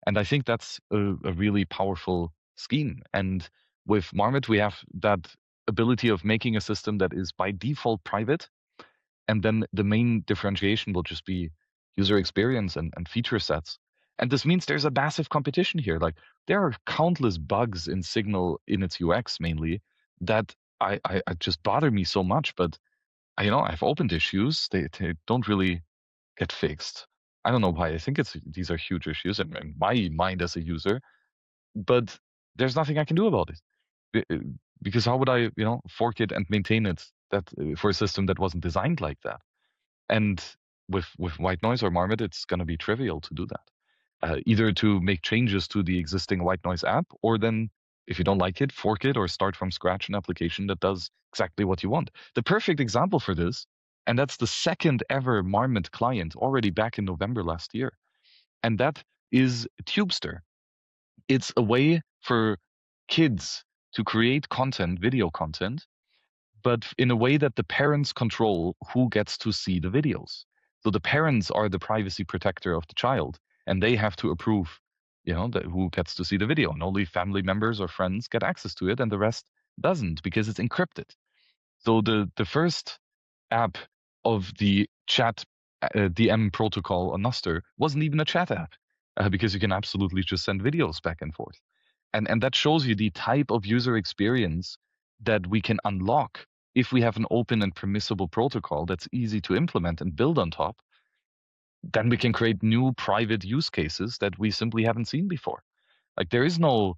And I think that's a really powerful scheme. And with Marmot, we have that ability of making a system that is by default private. And then the main differentiation will just be user experience and feature sets. And this means there's a massive competition here. Like there are countless bugs in Signal in its UX mainly that I just bother me so much. But I've opened issues. They don't really get fixed. I don't know why. I think these are huge issues in my mind as a user, but there's nothing I can do about it. Because how would I, fork it and maintain it that for a system that wasn't designed like that? And with White Noise or Marmot, it's going to be trivial to do that. Either to make changes to the existing White Noise app, or then if you don't like it, fork it or start from scratch an application that does exactly what you want. The perfect example for this, and that's the second ever Marmot client already back in November last year, and that is Tubester. It's a way for kids to create content, video content, but in a way that the parents control who gets to see the videos. So the parents are the privacy protector of the child, and they have to approve, that who gets to see the video, and only family members or friends get access to it, and the rest doesn't because it's encrypted. So the first app of the chat DM protocol on Nostr wasn't even a chat app because you can absolutely just send videos back and forth. And that shows you the type of user experience that we can unlock if we have an open and permissible protocol that's easy to implement and build on top. Then we can create new private use cases that we simply haven't seen before. Like there is no,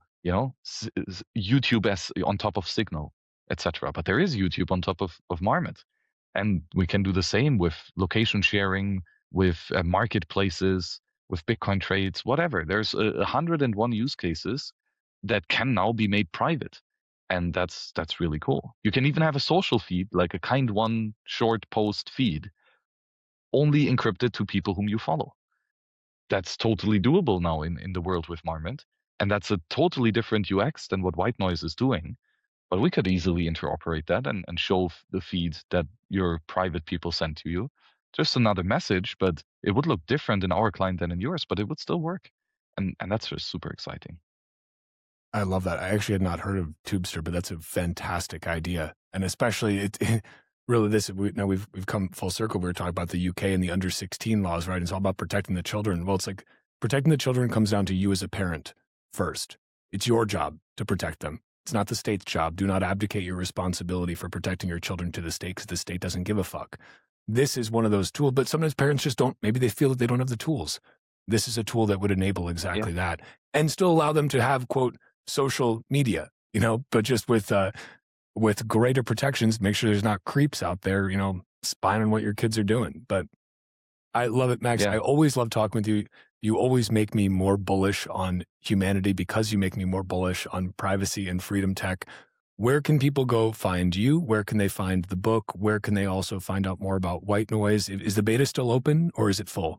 YouTube as on top of Signal, etc. But there is YouTube on top of Marmot, and we can do the same with location sharing, with marketplaces, with Bitcoin trades, whatever. There's 101 use cases that can now be made private, and that's really cool. You can even have a social feed, like a kind one short post feed, only encrypted to people whom you follow. That's totally doable now in the world with Marmot. And that's a totally different UX than what White Noise is doing. But we could easily interoperate that and show the feed that your private people send to you. Just another message, but it would look different in our client than in yours, but it would still work. And that's just super exciting. I love that. I actually had not heard of Tubester, but that's a fantastic idea. And especially it really we've come full circle. We were talking about the UK and the under 16 laws, right? It's all about protecting the children. Well, it's like protecting the children comes down to you as a parent first. It's your job to protect them. It's not the state's job. Do not abdicate your responsibility for protecting your children to the state because the state doesn't give a fuck. This is one of those tools, but sometimes parents just don't, maybe they feel that they don't have the tools. This is a tool that would enable exactly that and still allow them to have, quote, social media, but just with greater protections, make sure there's not creeps out there, spying on what your kids are doing. But I love it, Max. I always love talking with you. You always make me more bullish on humanity because you make me more bullish on privacy and freedom tech. Where can people go find you? Where can they find the book? Where can they also find out more about White Noise? Is the beta still open or is it full?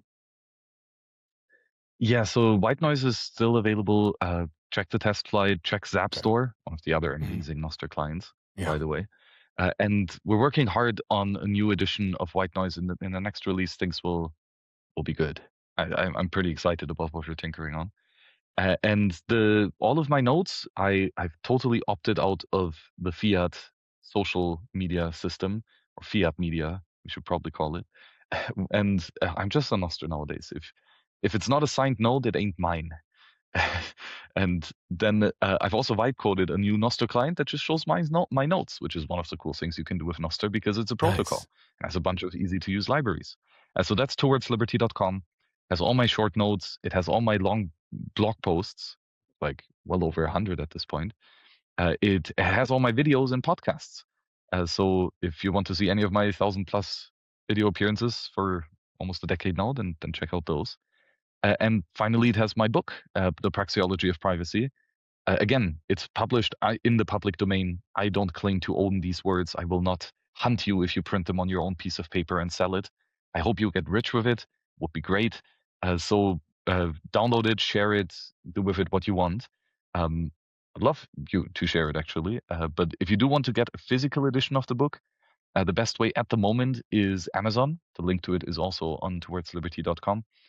Yeah, so White Noise is still available. Check the test flight, check Zapstore, one of the other amazing Nostr clients, by the way. And we're working hard on a new edition of White Noise. In the next release, things will be good. I'm pretty excited about what we're tinkering on. And all of my notes, I've totally opted out of the Fiat social media system, or Fiat media, we should probably call it. And I'm just a Nostr nowadays. If it's not a signed note, it ain't mine. And then I've also vibe coded a new Nostr client that just shows my notes, which is one of the cool things you can do with Nostr because it's a protocol. Nice. It has a bunch of easy to use libraries. So that's towardsliberty.com. Has all my short notes. It has all my long blog posts, like well over 100 at this point. It has all my videos and podcasts. So if you want to see any of my 1,000+ video appearances for almost a decade now, then check out those. And finally, it has my book, The Praxeology of Privacy. Again, it's published in the public domain. I don't claim to own these words. I will not hunt you if you print them on your own piece of paper and sell it. I hope you get rich with it. Would be great. So download it, share it, do with it what you want. I'd love you to share it, actually. But if you do want to get a physical edition of the book, the best way at the moment is Amazon. The link to it is also on towardsliberty.com.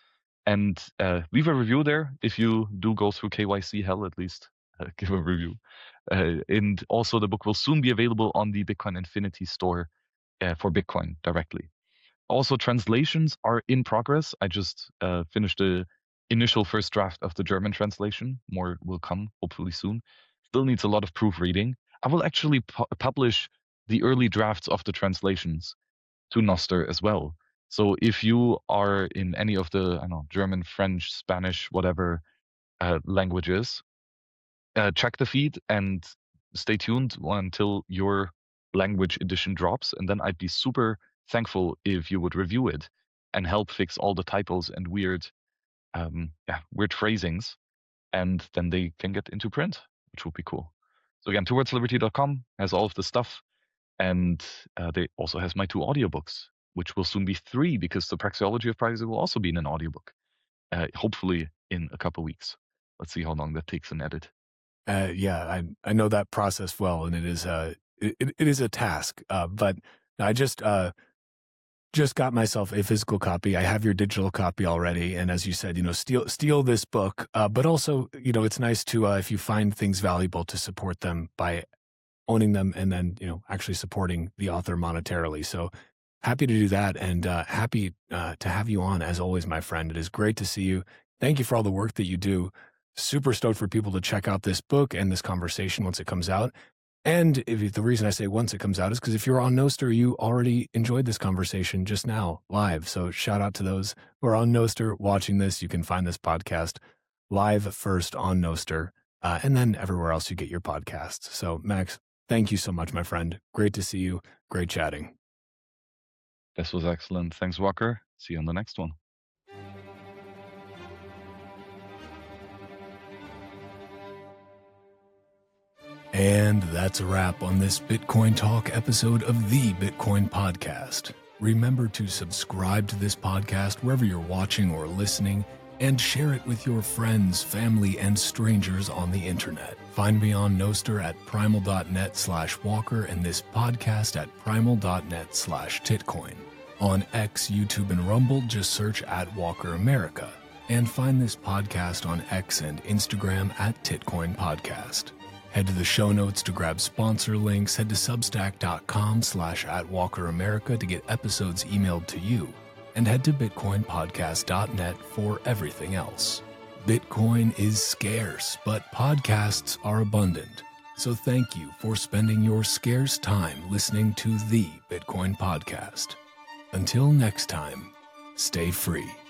And leave a review there. If you do go through KYC hell, at least give a review. And also the book will soon be available on the Bitcoin Infinity store for Bitcoin directly. Also, translations are in progress. I just finished the initial first draft of the German translation. More will come, hopefully soon. Still needs a lot of proofreading. I will actually publish the early drafts of the translations to Nostr as well. So if you are in any of the, I don't know, German, French, Spanish, whatever languages, check the feed and stay tuned until your language edition drops. And then I'd be super thankful if you would review it and help fix all the typos and weird phrasings. And then they can get into print, which would be cool. So again, towardsliberty.com has all of the stuff. And they also has my 2 audiobooks, which will soon be 3 because the Praxeology of Privacy will also be in an audiobook, hopefully in a couple weeks. Let's see how long that takes an edit. Yeah, I know that process well, and it is a task. But I just got myself a physical copy. I have your digital copy already, and as you said, steal this book. But also, it's nice to if you find things valuable to support them by owning them, and then actually supporting the author monetarily. So happy to do that, and happy to have you on as always, my friend. It is great to see you. Thank you for all the work that you do. Super stoked for people to check out this book and this conversation once it comes out. And the reason I say once it comes out is because if you're on Nostr, you already enjoyed this conversation just now live. So shout out to those who are on Nostr watching this. You can find this podcast live first on Nostr, and then everywhere else you get your podcasts. So Max, thank you so much, my friend. Great to see you. Great chatting. This was excellent. Thanks, Walker. See you on the next one. And that's a wrap on this Bitcoin Talk episode of the Bitcoin Podcast. Remember to subscribe to this podcast wherever you're watching or listening, and share it with your friends, family, and strangers on the internet. Find me on Nostr at primal.net/Walker and this podcast at primal.net/Titcoin. On X, YouTube, and Rumble, just search at Walker America. And find this podcast on X and Instagram at Titcoin Podcast. Head to the show notes to grab sponsor links. Head to substack.com/@WalkerAmerica to get episodes emailed to you. And head to bitcoinpodcast.net for everything else. Bitcoin is scarce, but podcasts are abundant. So thank you for spending your scarce time listening to the Bitcoin Podcast. Until next time, stay free.